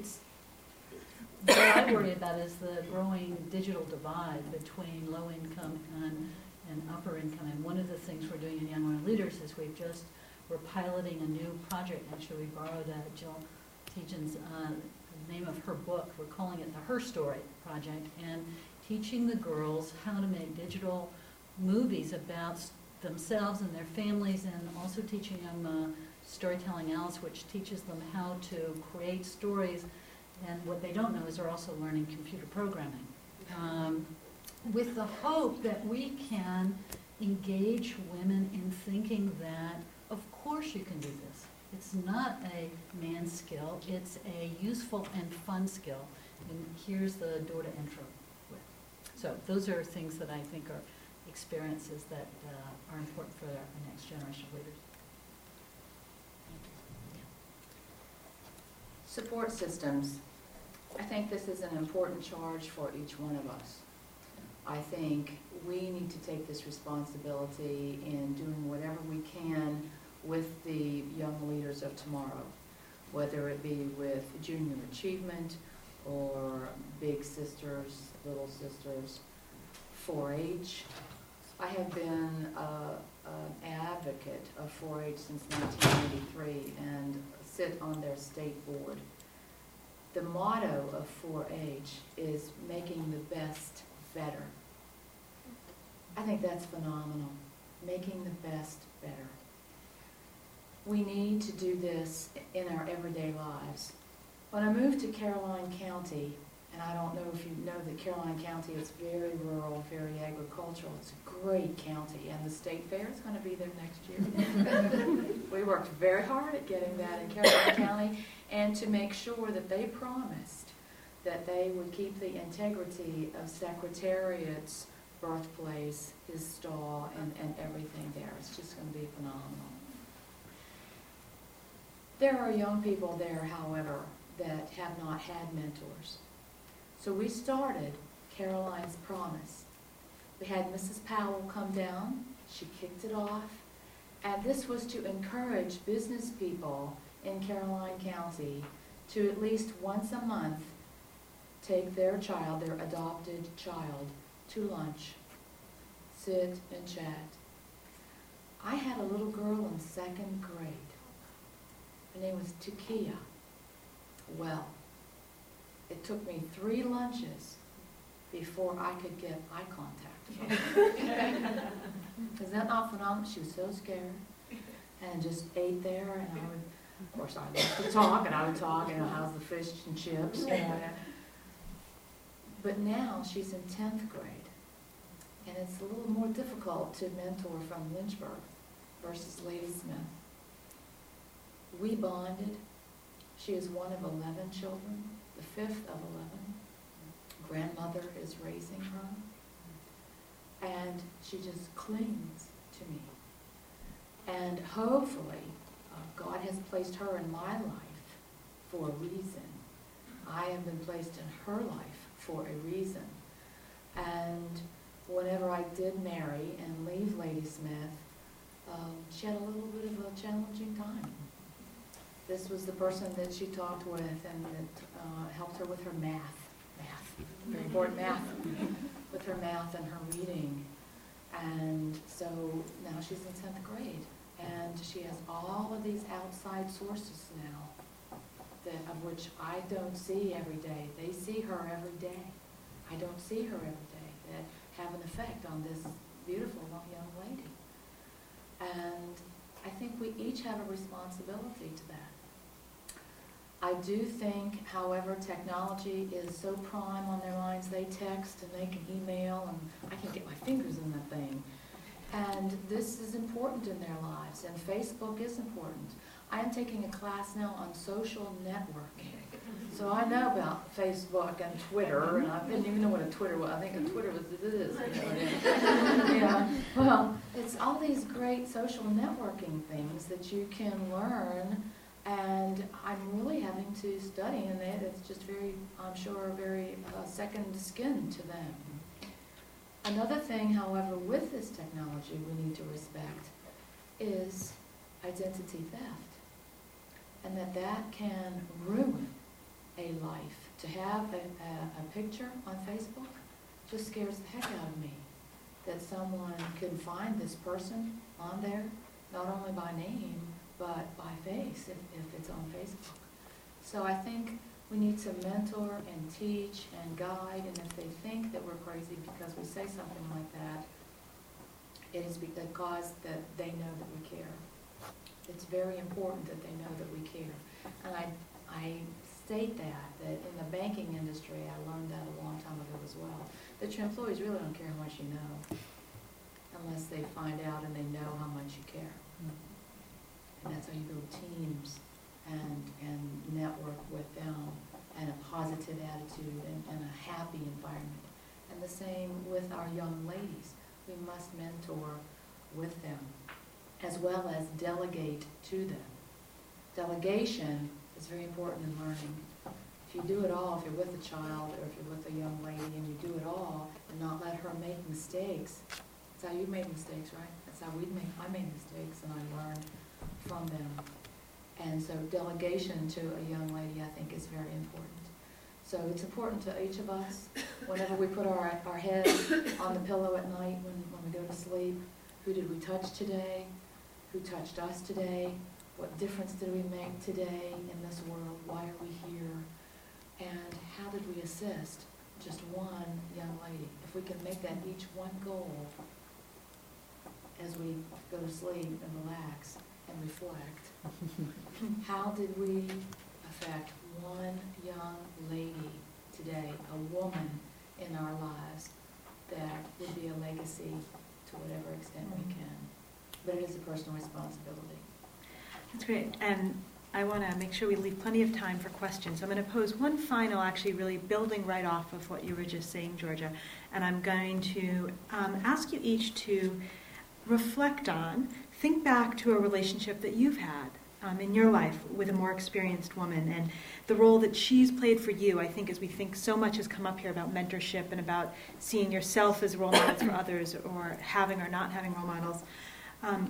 I worry about is the growing digital divide between low income and upper income. And one of the things we're doing in Young Women Leaders is we're piloting a new project. Actually, we borrowed Jill Tejan's the name of her book. We're calling it the Her Story Project, and teaching the girls how to make digital movies about themselves and their families, and also teaching them Storytelling Alice, which teaches them how to create stories. And what they don't know is they're also learning computer programming. With the hope that we can engage women in thinking that, of course you can do this. It's not a man's skill, it's a useful and fun skill. And here's the door to intro with. So those are things that I think are experiences that are important for our next generation of leaders. Support systems. I think this is an important charge for each one of us. I think we need to take this responsibility in doing whatever we can with the young leaders of tomorrow, whether it be with junior achievement or big sisters, little sisters, 4-H. I have been an advocate of 4-H since 1993 and sit on their state board. The motto of 4-H is making the best better. I think that's phenomenal, making the best better. We need to do this in our everyday lives. When I moved to Caroline County, and I don't know if you know that Caroline County is very rural, very agricultural. It's a great county, and the state fair is going to be there next year. We worked very hard at getting that in Caroline County, and to make sure that they promised that they would keep the integrity of Secretariat's birthplace, his stall, and everything there. It's just going to be phenomenal. There are young people there, however, that have not had mentors. So we started Caroline's Promise. We had Mrs. Powell come down. She kicked it off. And this was to encourage business people in Caroline County to at least once a month take their child, their adopted child, to lunch, sit and chat. I had a little girl in 2nd grade. Her name was Takia. Well, it took me 3 lunches before I could get eye contact. Is that not phenomenal? She was so scared and just ate there, and I would, of course, I loved to talk, and I would talk, and how's the fish and chips? But now she's in 10th grade, and it's a little more difficult to mentor from Lynchburg versus Ladysmith. We bonded. She is one of 11 children, the 5th of 11. Grandmother is raising her, and she just clings to me. And hopefully, God has placed her in my life for a reason. I have been placed in her life for a reason. And whenever I did marry and leave Ladysmith, she had a little bit of a challenging time. This was the person that she talked with and that helped her with her math, very important math, with her math and her reading. And so now she's in 10th grade, and she has all of these outside sources now, of which I don't see every day. They see her every day. I don't see her every day, that have an effect on this beautiful young lady. And I think we each have a responsibility to that. I do think, however, technology is so prime on their minds. They text and they can email, and I can get my fingers in the thing. And this is important in their lives, and Facebook is important. I am taking a class now on social networking. So I know about Facebook and Twitter, and I didn't even know what a Twitter was. I think a Twitter was this. Yeah. Well, it's all these great social networking things that you can learn, and I'm really having to study in it. It's just very, I'm sure, very second skin to them. Another thing, however, with this technology we need to respect is identity theft, and that can ruin a life. To have a picture on Facebook just scares the heck out of me, that someone can find this person on there, not only by name, but by face, if it's on Facebook. So I think we need to mentor and teach and guide, and if they think that we're crazy because we say something like that, it is because that they know that we care. It's very important that they know that we care. And I state that in the banking industry, I learned that a long time ago as well, that your employees really don't care how much you know, unless they find out and they know how much you care. And that's how you build teams and network with them, and a positive attitude and a happy environment. And the same with our young ladies. We must mentor with them, as well as delegate to them. Delegation is very important in learning. If you do it all, if you're with a child or if you're with a young lady and you do it all and not let her make mistakes, that's how you made mistakes, right? That's how I made mistakes, and I learned from them. And so delegation to a young lady, I think, is very important. So it's important to each of us, whenever we put our head on the pillow at night when we go to sleep, who did we touch today? Who touched us today? What difference did we make today in this world? Why are we here? And how did we assist just one young lady? If we can make that each one goal as we go to sleep and relax and reflect, how did we affect one young lady today, a woman in our lives, that would be a legacy to whatever extent we can. But it is a personal responsibility. That's great. And I want to make sure we leave plenty of time for questions. I'm going to pose one final, actually really building right off of what you were just saying, Georgia. And I'm going to ask you each to reflect on, think back to a relationship that you've had in your life with a more experienced woman, and the role that she's played for you. I think as we think so much has come up here about mentorship and about seeing yourself as role models for others, or having or not having role models.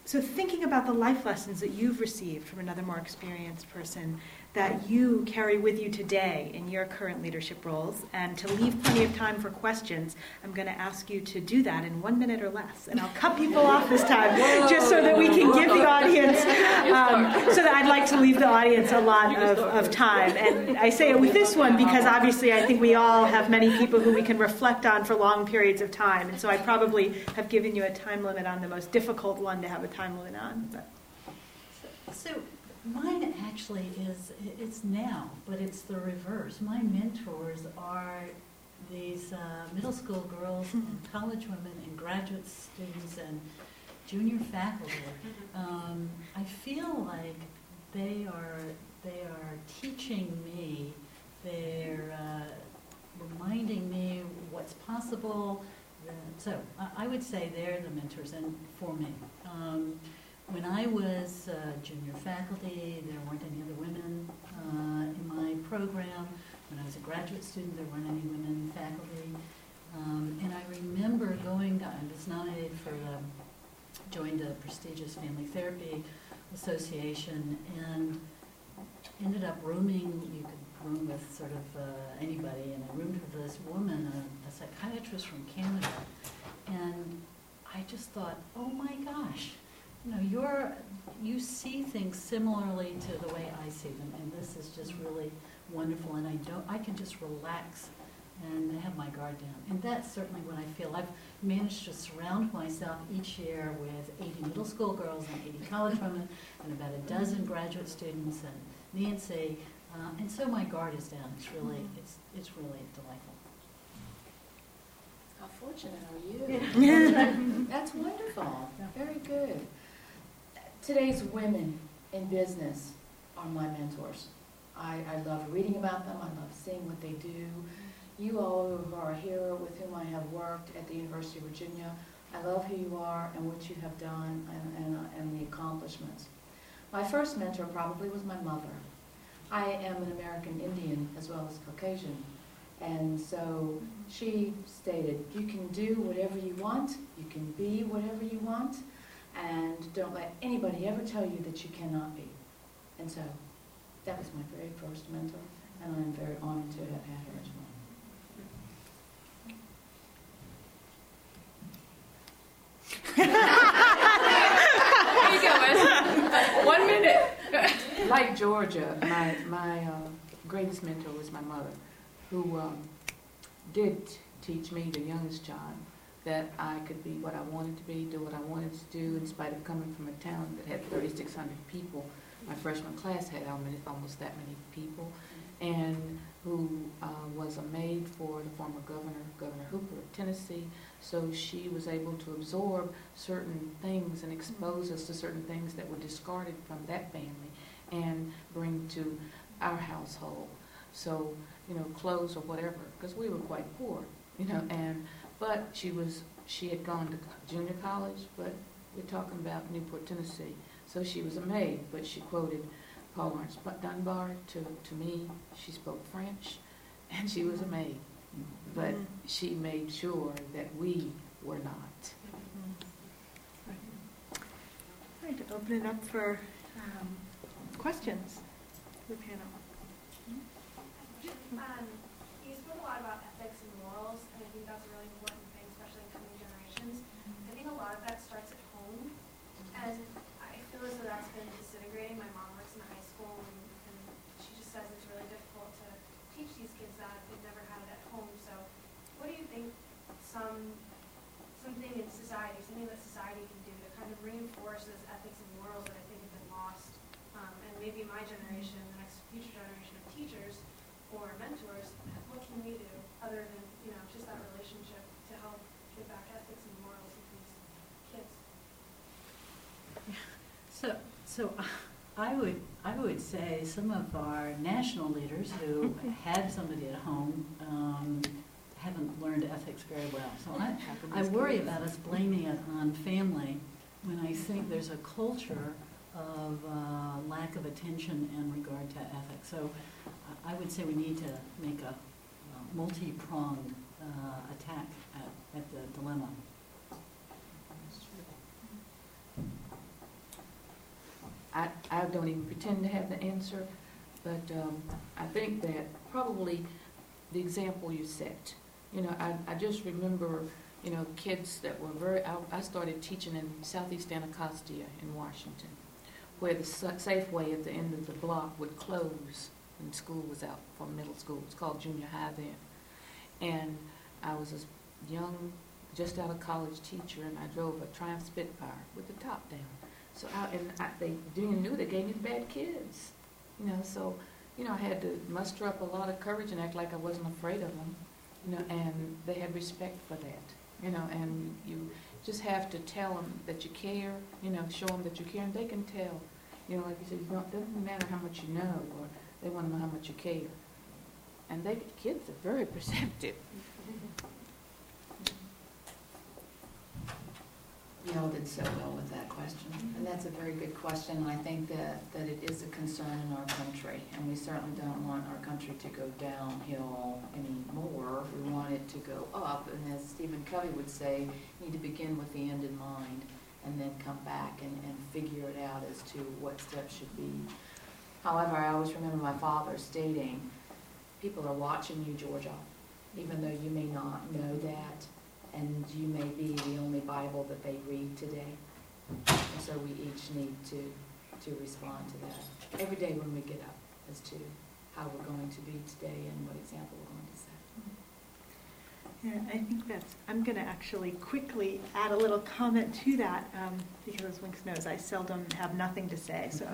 So thinking about the life lessons that you've received from another more experienced person that you carry with you today in your current leadership roles, and to leave plenty of time for questions, I'm going to ask you to do that in 1 minute or less. And I'll cut people off this time just so that we can give the audience, so that I'd like to leave the audience a lot of time. And I say it with this one because obviously I think we all have many people who we can reflect on for long periods of time. And so I probably have given you a time limit on the most difficult one to have a time limit on. But. So mine actually it's now, but it's the reverse. My mentors are these middle school girls and college women and graduate students and junior faculty. I feel like they are teaching me, they're reminding me what's possible. So I would say they're the mentors and for me. When I was junior faculty, there weren't any other women in my program. When I was a graduate student, there weren't any women faculty. And I remember going, I was nominated for, joined the prestigious Family Therapy Association, and ended up rooming, you could room with sort of anybody, and I roomed with this woman, a psychiatrist from Canada. And I just thought, oh my gosh, you know, you see things similarly to the way I see them, and this is just really wonderful, and I can just relax and have my guard down. And that's certainly what I feel. I've managed to surround myself each year with 80 middle school girls and 80 college women and about a dozen graduate students and Nancy, and so my guard is down. It's really delightful. How fortunate are you? Yeah. That's wonderful. Very good. Today's women in business are my mentors. I love reading about them. I love seeing what they do. You all who are here with whom I have worked at the University of Virginia, I love who you are and what you have done and the accomplishments. My first mentor probably was my mother. I am an American Indian as well as Caucasian. And so she stated, you can do whatever you want, you can be whatever you want, and don't let anybody ever tell you that you cannot be. And so that was my very first mentor, and I'm very honored to have had her as well. There you go, 1 minute. Like Georgia, my greatest mentor was my mother, who did teach me, the youngest child, that I could be what I wanted to be, do what I wanted to do, in spite of coming from a town that had 3,600 people. My freshman class had almost that many people, and who was a maid for the former Governor Hooper of Tennessee, so she was able to absorb certain things and expose us to certain things that were discarded from that family and bring to our household. So, you know, clothes or whatever, because we were quite poor, you know, but she had gone to junior college, but we're talking about Newport, Tennessee. So she was a maid, but she quoted Paul Laurence Dunbar to me. She spoke French, and she was a maid, but she made sure that we were not. All right, to open it up for questions for the panel. You spoke a lot about ethics and morals, and I think that's a really important thing, especially in coming generations. I think a lot of that starts at home, and I feel as though that's been disintegrating. My mom works in high school, and she just says it's really difficult to teach these kids that. They've never had it at home. So what do you think something in society, something that society can do to kind of reinforce those ethics and morals that I think have been lost, and maybe my generation, the next future generation of teachers or mentors, what can we do other than, you know, just that relationship to help give back ethics and morals with these kids? So I would say some of our national leaders who had somebody at home haven't learned ethics very well. So I worry about us blaming it on family when I think there's a culture of lack of attention in regard to ethics. So I would say we need to make a multi-pronged attack at the dilemma. I don't even pretend to have the answer, but I think that probably the example you set. You know, I just remember, you know, kids that were I started teaching in Southeast Anacostia in Washington, where the Safeway at the end of the block would close when school was out from middle school. It's called junior high then. And I was a young, just out of college teacher, and I drove a Triumph Spitfire with the top down. So they knew they gave me the bad kids, you know. So, you know, I had to muster up a lot of courage and act like I wasn't afraid of them, you know. And they had respect for that, you know. And you just have to tell them that you care, you know, show them that you care, and they can tell, you know, like you said, it doesn't matter how much you know, or they want to know how much you care. And kids are very perceptive. You all did so well with that question, and that's a very good question. I think that it is a concern in our country, and we certainly don't want our country to go downhill anymore. We want it to go up, and as Stephen Covey would say, you need to begin with the end in mind, and then come back and figure it out as to what steps should be. However, I always remember my father stating, people are watching you, Georgia, even though you may not know that. And you may be the only Bible that they read today. And so we each need to respond to that every day when we get up as to how we're going to be today and what example we're going to set. Yeah, I think I'm going to actually quickly add a little comment to that, because as Winks knows, I seldom have nothing to say. So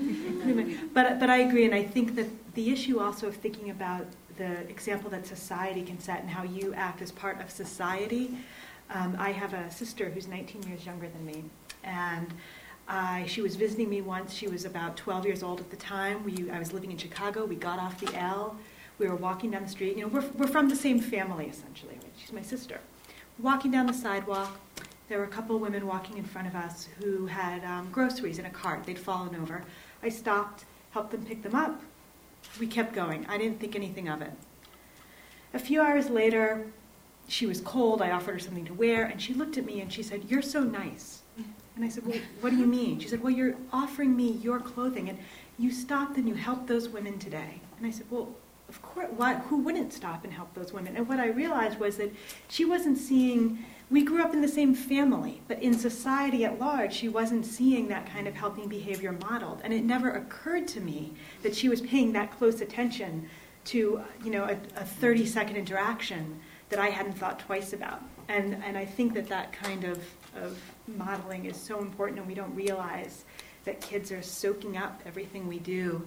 but I agree, and I think that the issue also of thinking about the example that society can set and how you act as part of society. I have a sister who's 19 years younger than me, and she was visiting me once. She was about 12 years old at the time. I was living in Chicago. We got off the L. We were walking down the street. You know, we're from the same family, essentially. Right? She's my sister. Walking down the sidewalk, there were a couple of women walking in front of us who had groceries in a cart. They'd fallen over. I stopped, helped them pick them up. We kept going. I didn't think anything of it. A few hours later, she was cold. I offered her something to wear, and she looked at me and she said, "You're so nice." And I said, "Well, what do you mean?" She said, "Well, you're offering me your clothing, and you stopped and you helped those women today." And I said, "Well, of course, who wouldn't stop and help those women?" And what I realized was that she wasn't seeing, we grew up in the same family, but in society at large, she wasn't seeing that kind of helping behavior modeled. And it never occurred to me that she was paying that close attention to, you know, a 30-second interaction that I hadn't thought twice about. And I think that kind of modeling is so important, and we don't realize that kids are soaking up everything we do,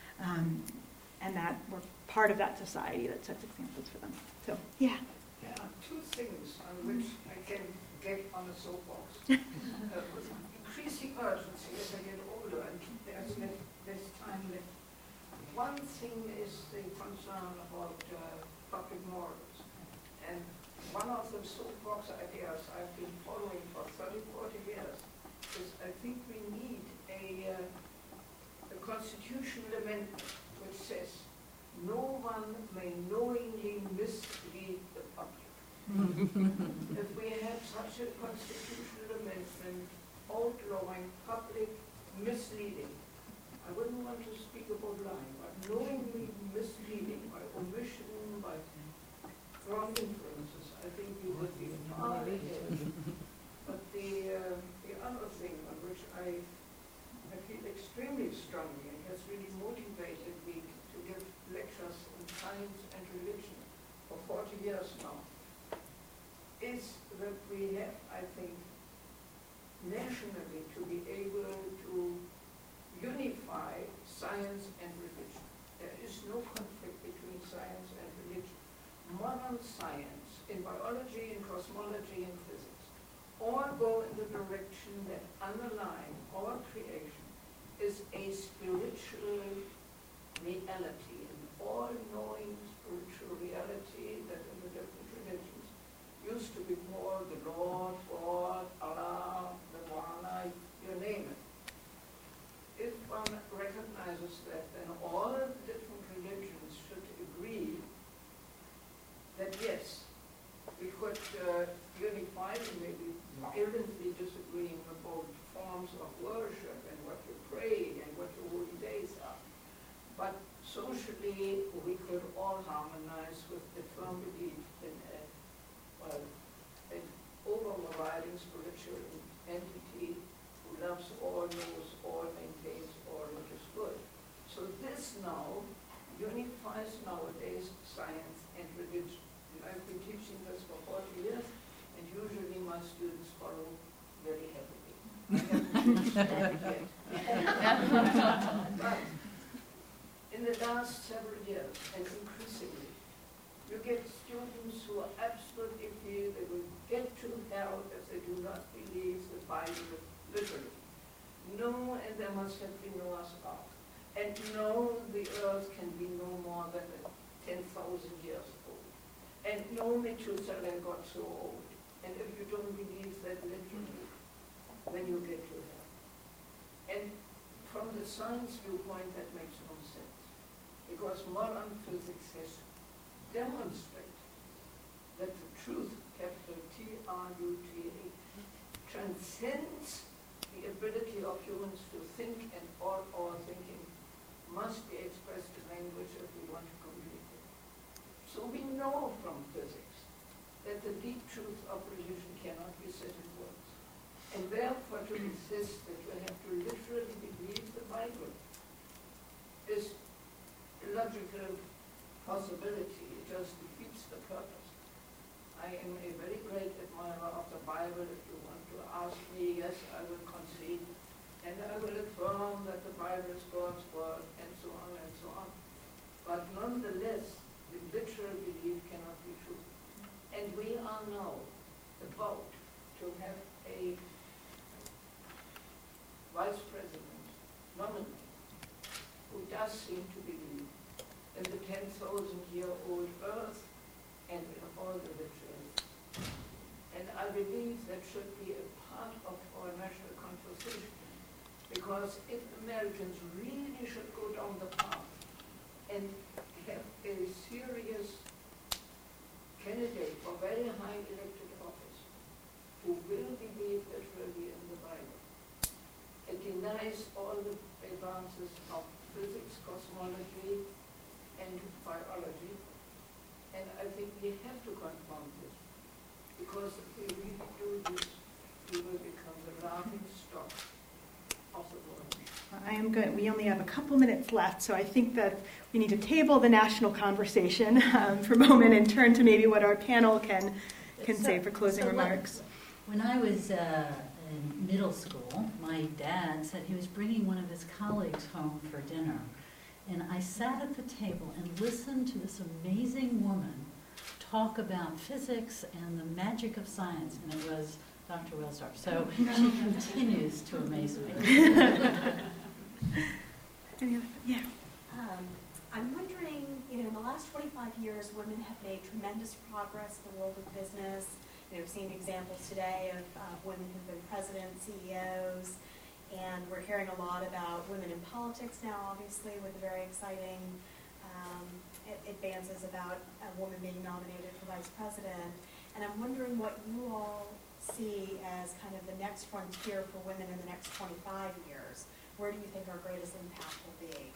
and that we're part of that society that sets examples for them. So, yeah. There are two things on which I can get on a soapbox. With increasing urgency as I get older and there's less time left. One thing is the concern about public morals. And one of the soapbox ideas I've been following for 30, 40 years is I think we need a constitutional amendment which says no one may knowingly mislead the public. If we had such a constitutional amendment outlawing public misleading, I wouldn't want to speak about lying, but knowingly misleading by omission, by wrong influences, I think we would be far ahead. But the other thing on which I feel extremely strongly and has really motivated me to give lectures on science and religion for 40 years now, is that we have, I think, nationally to be able to unify science and religion. There is no conflict between science and religion. Modern science in biology, in cosmology, in physics, all go in the direction that underlying our creation is a spiritual reality, an all-knowing spiritual reality that in the different religions used to be called the Lord, God, Allah, Nirvana, you name it. If one recognizes that, then all the different religions should agree that yes, we could unify, we may be violently disagreeing about forms of worship and what you pray and what your holy days are. But socially, we could all harmonize with the firm belief in an overriding spiritual entity who loves all, knows all, maintains all, which is good. So this now unifies nowadays science and religion. And I've been teaching this for 40 years, and usually my students follow very heavily. I haven't finished that yet. But in the last several years, and increasingly, you get students who are absolutely feel they will get to hell if they do not believe the Bible literally. No, and there must have been Noah's Ark. And no, the earth can be no more than 10,000 years old. And no, Methuselah got so old. And if you don't believe that literally, then you get to hell. And from the science viewpoint, that makes no sense. Because modern physics has demonstrated that the truth, capital T-R-U-T-H, transcends the ability of humans to think, and all our thinking must be expressed in language if we want to communicate. So we know from physics that the deep truth of religion cannot be said in words. And therefore to insist that you have to literally believe the Bible is a logical possibility. It just defeats the purpose. I am a very great admirer of the Bible. If you want to ask me, yes, I will concede. And I will affirm that the Bible is God's word, and so on and so on. But nonetheless, the literal belief cannot be true. And we are now about to have a vice president nominee who does seem to believe in the 10,000-year-old earth and in all the rituals. And I believe that should be a part of our national conversation. Because if Americans really should go down the path and have a serious candidate for very high elected office who will believe literally in the Bible, it denies all the advances of physics, cosmology, and biology. And I think we have to confront this, because if we really do this, we will become the laughing stock of the world. I am good. We only have a couple minutes left, so I think that we need to table the national conversation for a moment and turn to maybe what our panel can say for closing remarks. When I was in middle school, my dad said he was bringing one of his colleagues home for dinner. And I sat at the table and listened to this amazing woman talk about physics and the magic of science, and it was Dr. Wilsdorf. So she continues to amaze me. Yeah. I'm wondering, in the last 25 years, women have made tremendous progress in the world of business. We've seen examples today of women who've been presidents, CEOs, and we're hearing a lot about women in politics now, obviously, with the very exciting advances about a woman being nominated for vice president. And I'm wondering what you all see as kind of the next frontier for women in the next 25 years. Where do you think our greatest impact will be?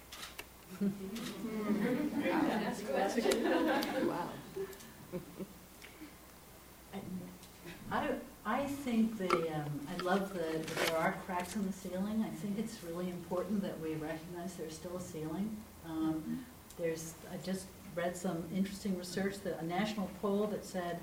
Wow. I think I love that there are cracks in the ceiling. I think it's really important that we recognize there's still a ceiling. I just read some interesting research, a national poll that said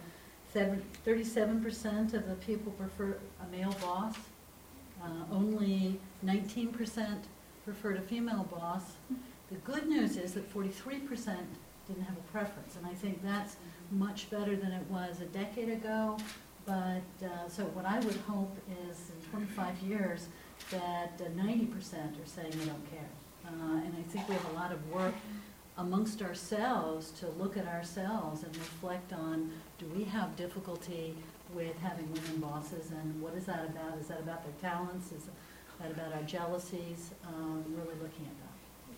37% of the people prefer a male boss. Only 19% preferred a female boss. The good news is that 43% didn't have a preference, and I think that's much better than it was a decade ago. But so what I would hope is in 25 years that 90% are saying they don't care. And I think we have a lot of work amongst ourselves to look at ourselves and reflect on, do we have difficulty with having women bosses, and what is that about? Is that about their talents? Is that about our jealousies? Really looking at that.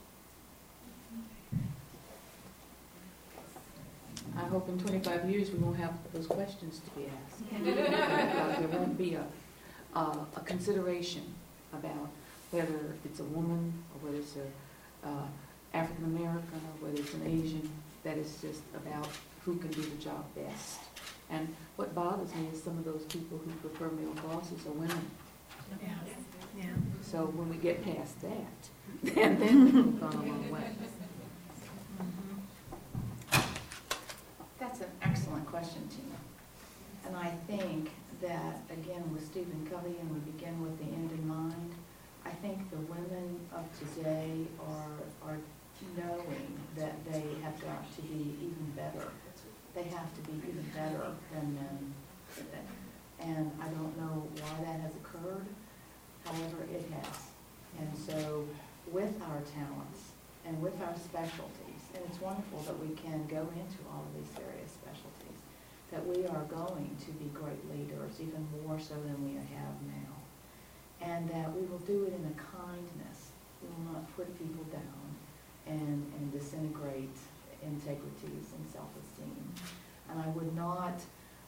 I hope in 25 years we won't have those questions to be asked. There won't be a a consideration about whether it's a woman or whether it's a African American or whether it's an Asian, that it's just about who can do the job best. And what bothers me is some of those people who prefer male bosses are women. Yeah. Yeah. So when we get past that, then we've gone a long way. That's an excellent question, Tina. And I think that, again, with Stephen Covey, and we begin with the end in mind, I think the women of today are knowing that they have got to be even better. They have to be even better than men today. And I don't know why that has occurred. However, it has. And so with our talents and with our specialties, and it's wonderful that we can go into all of these various specialties, that we are going to be great leaders, even more so than we have now. And that we will do it in a kindness. We will not put people down and disintegrate integrities and self-esteem. And I would not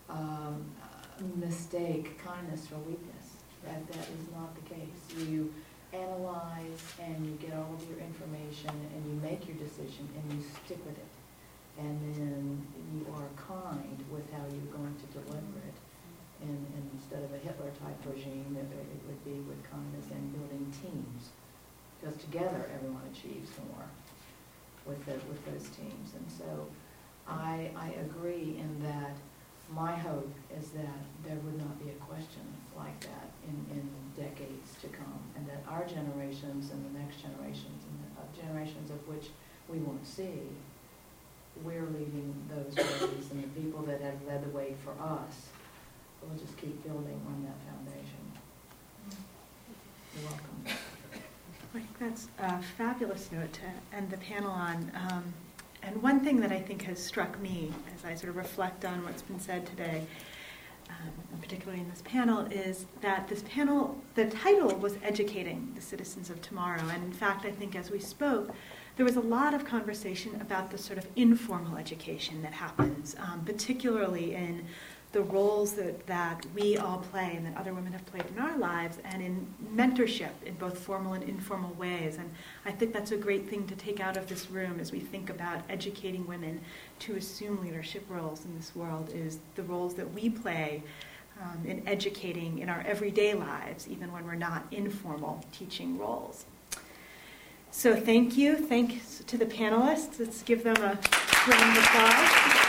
mistake kindness for weakness. That is not the case. You analyze and you get all of your information and you make your decision and you stick with it. And then you are kind with how you're going to deliver it. And instead of a Hitler-type regime, it would be with kindness and building teams. Because together everyone achieves more with those teams. And so I agree in that my hope is that there would not be a question like that in decades to come, and that our generations and the next generations and the generations of which we won't see, we're leading those ways, and the people that have led the way for us will just keep building on that foundation. You're welcome. I think that's a fabulous note to end the panel on. And one thing that I think has struck me as I sort of reflect on what's been said today, and particularly in this panel, is that this panel, the title was Educating the Citizens of Tomorrow. And in fact, I think as we spoke, there was a lot of conversation about the sort of informal education that happens, particularly in the roles that we all play and that other women have played in our lives, and in mentorship in both formal and informal ways. And I think that's a great thing to take out of this room as we think about educating women to assume leadership roles in this world, is the roles that we play in educating in our everyday lives, even when we're not informal teaching roles. So thank you. Thanks to the panelists. Let's give them a round of applause.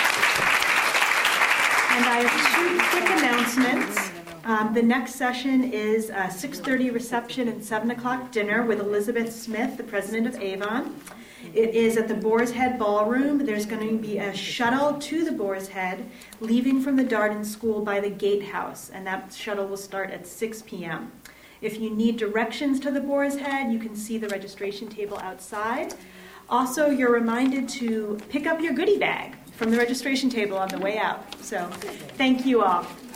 And I have 2 quick announcements. The next session is a 6:30 reception and 7 o'clock dinner with Elizabeth Smith, the president of Avon. It is at the Boar's Head Ballroom. There's going to be a shuttle to the Boar's Head leaving from the Darden School by the Gatehouse, and that shuttle will start at 6 p.m. If you need directions to the Boar's Head, you can see the registration table outside. Also, you're reminded to pick up your goodie bag from the registration table on the way out. So, thank you all.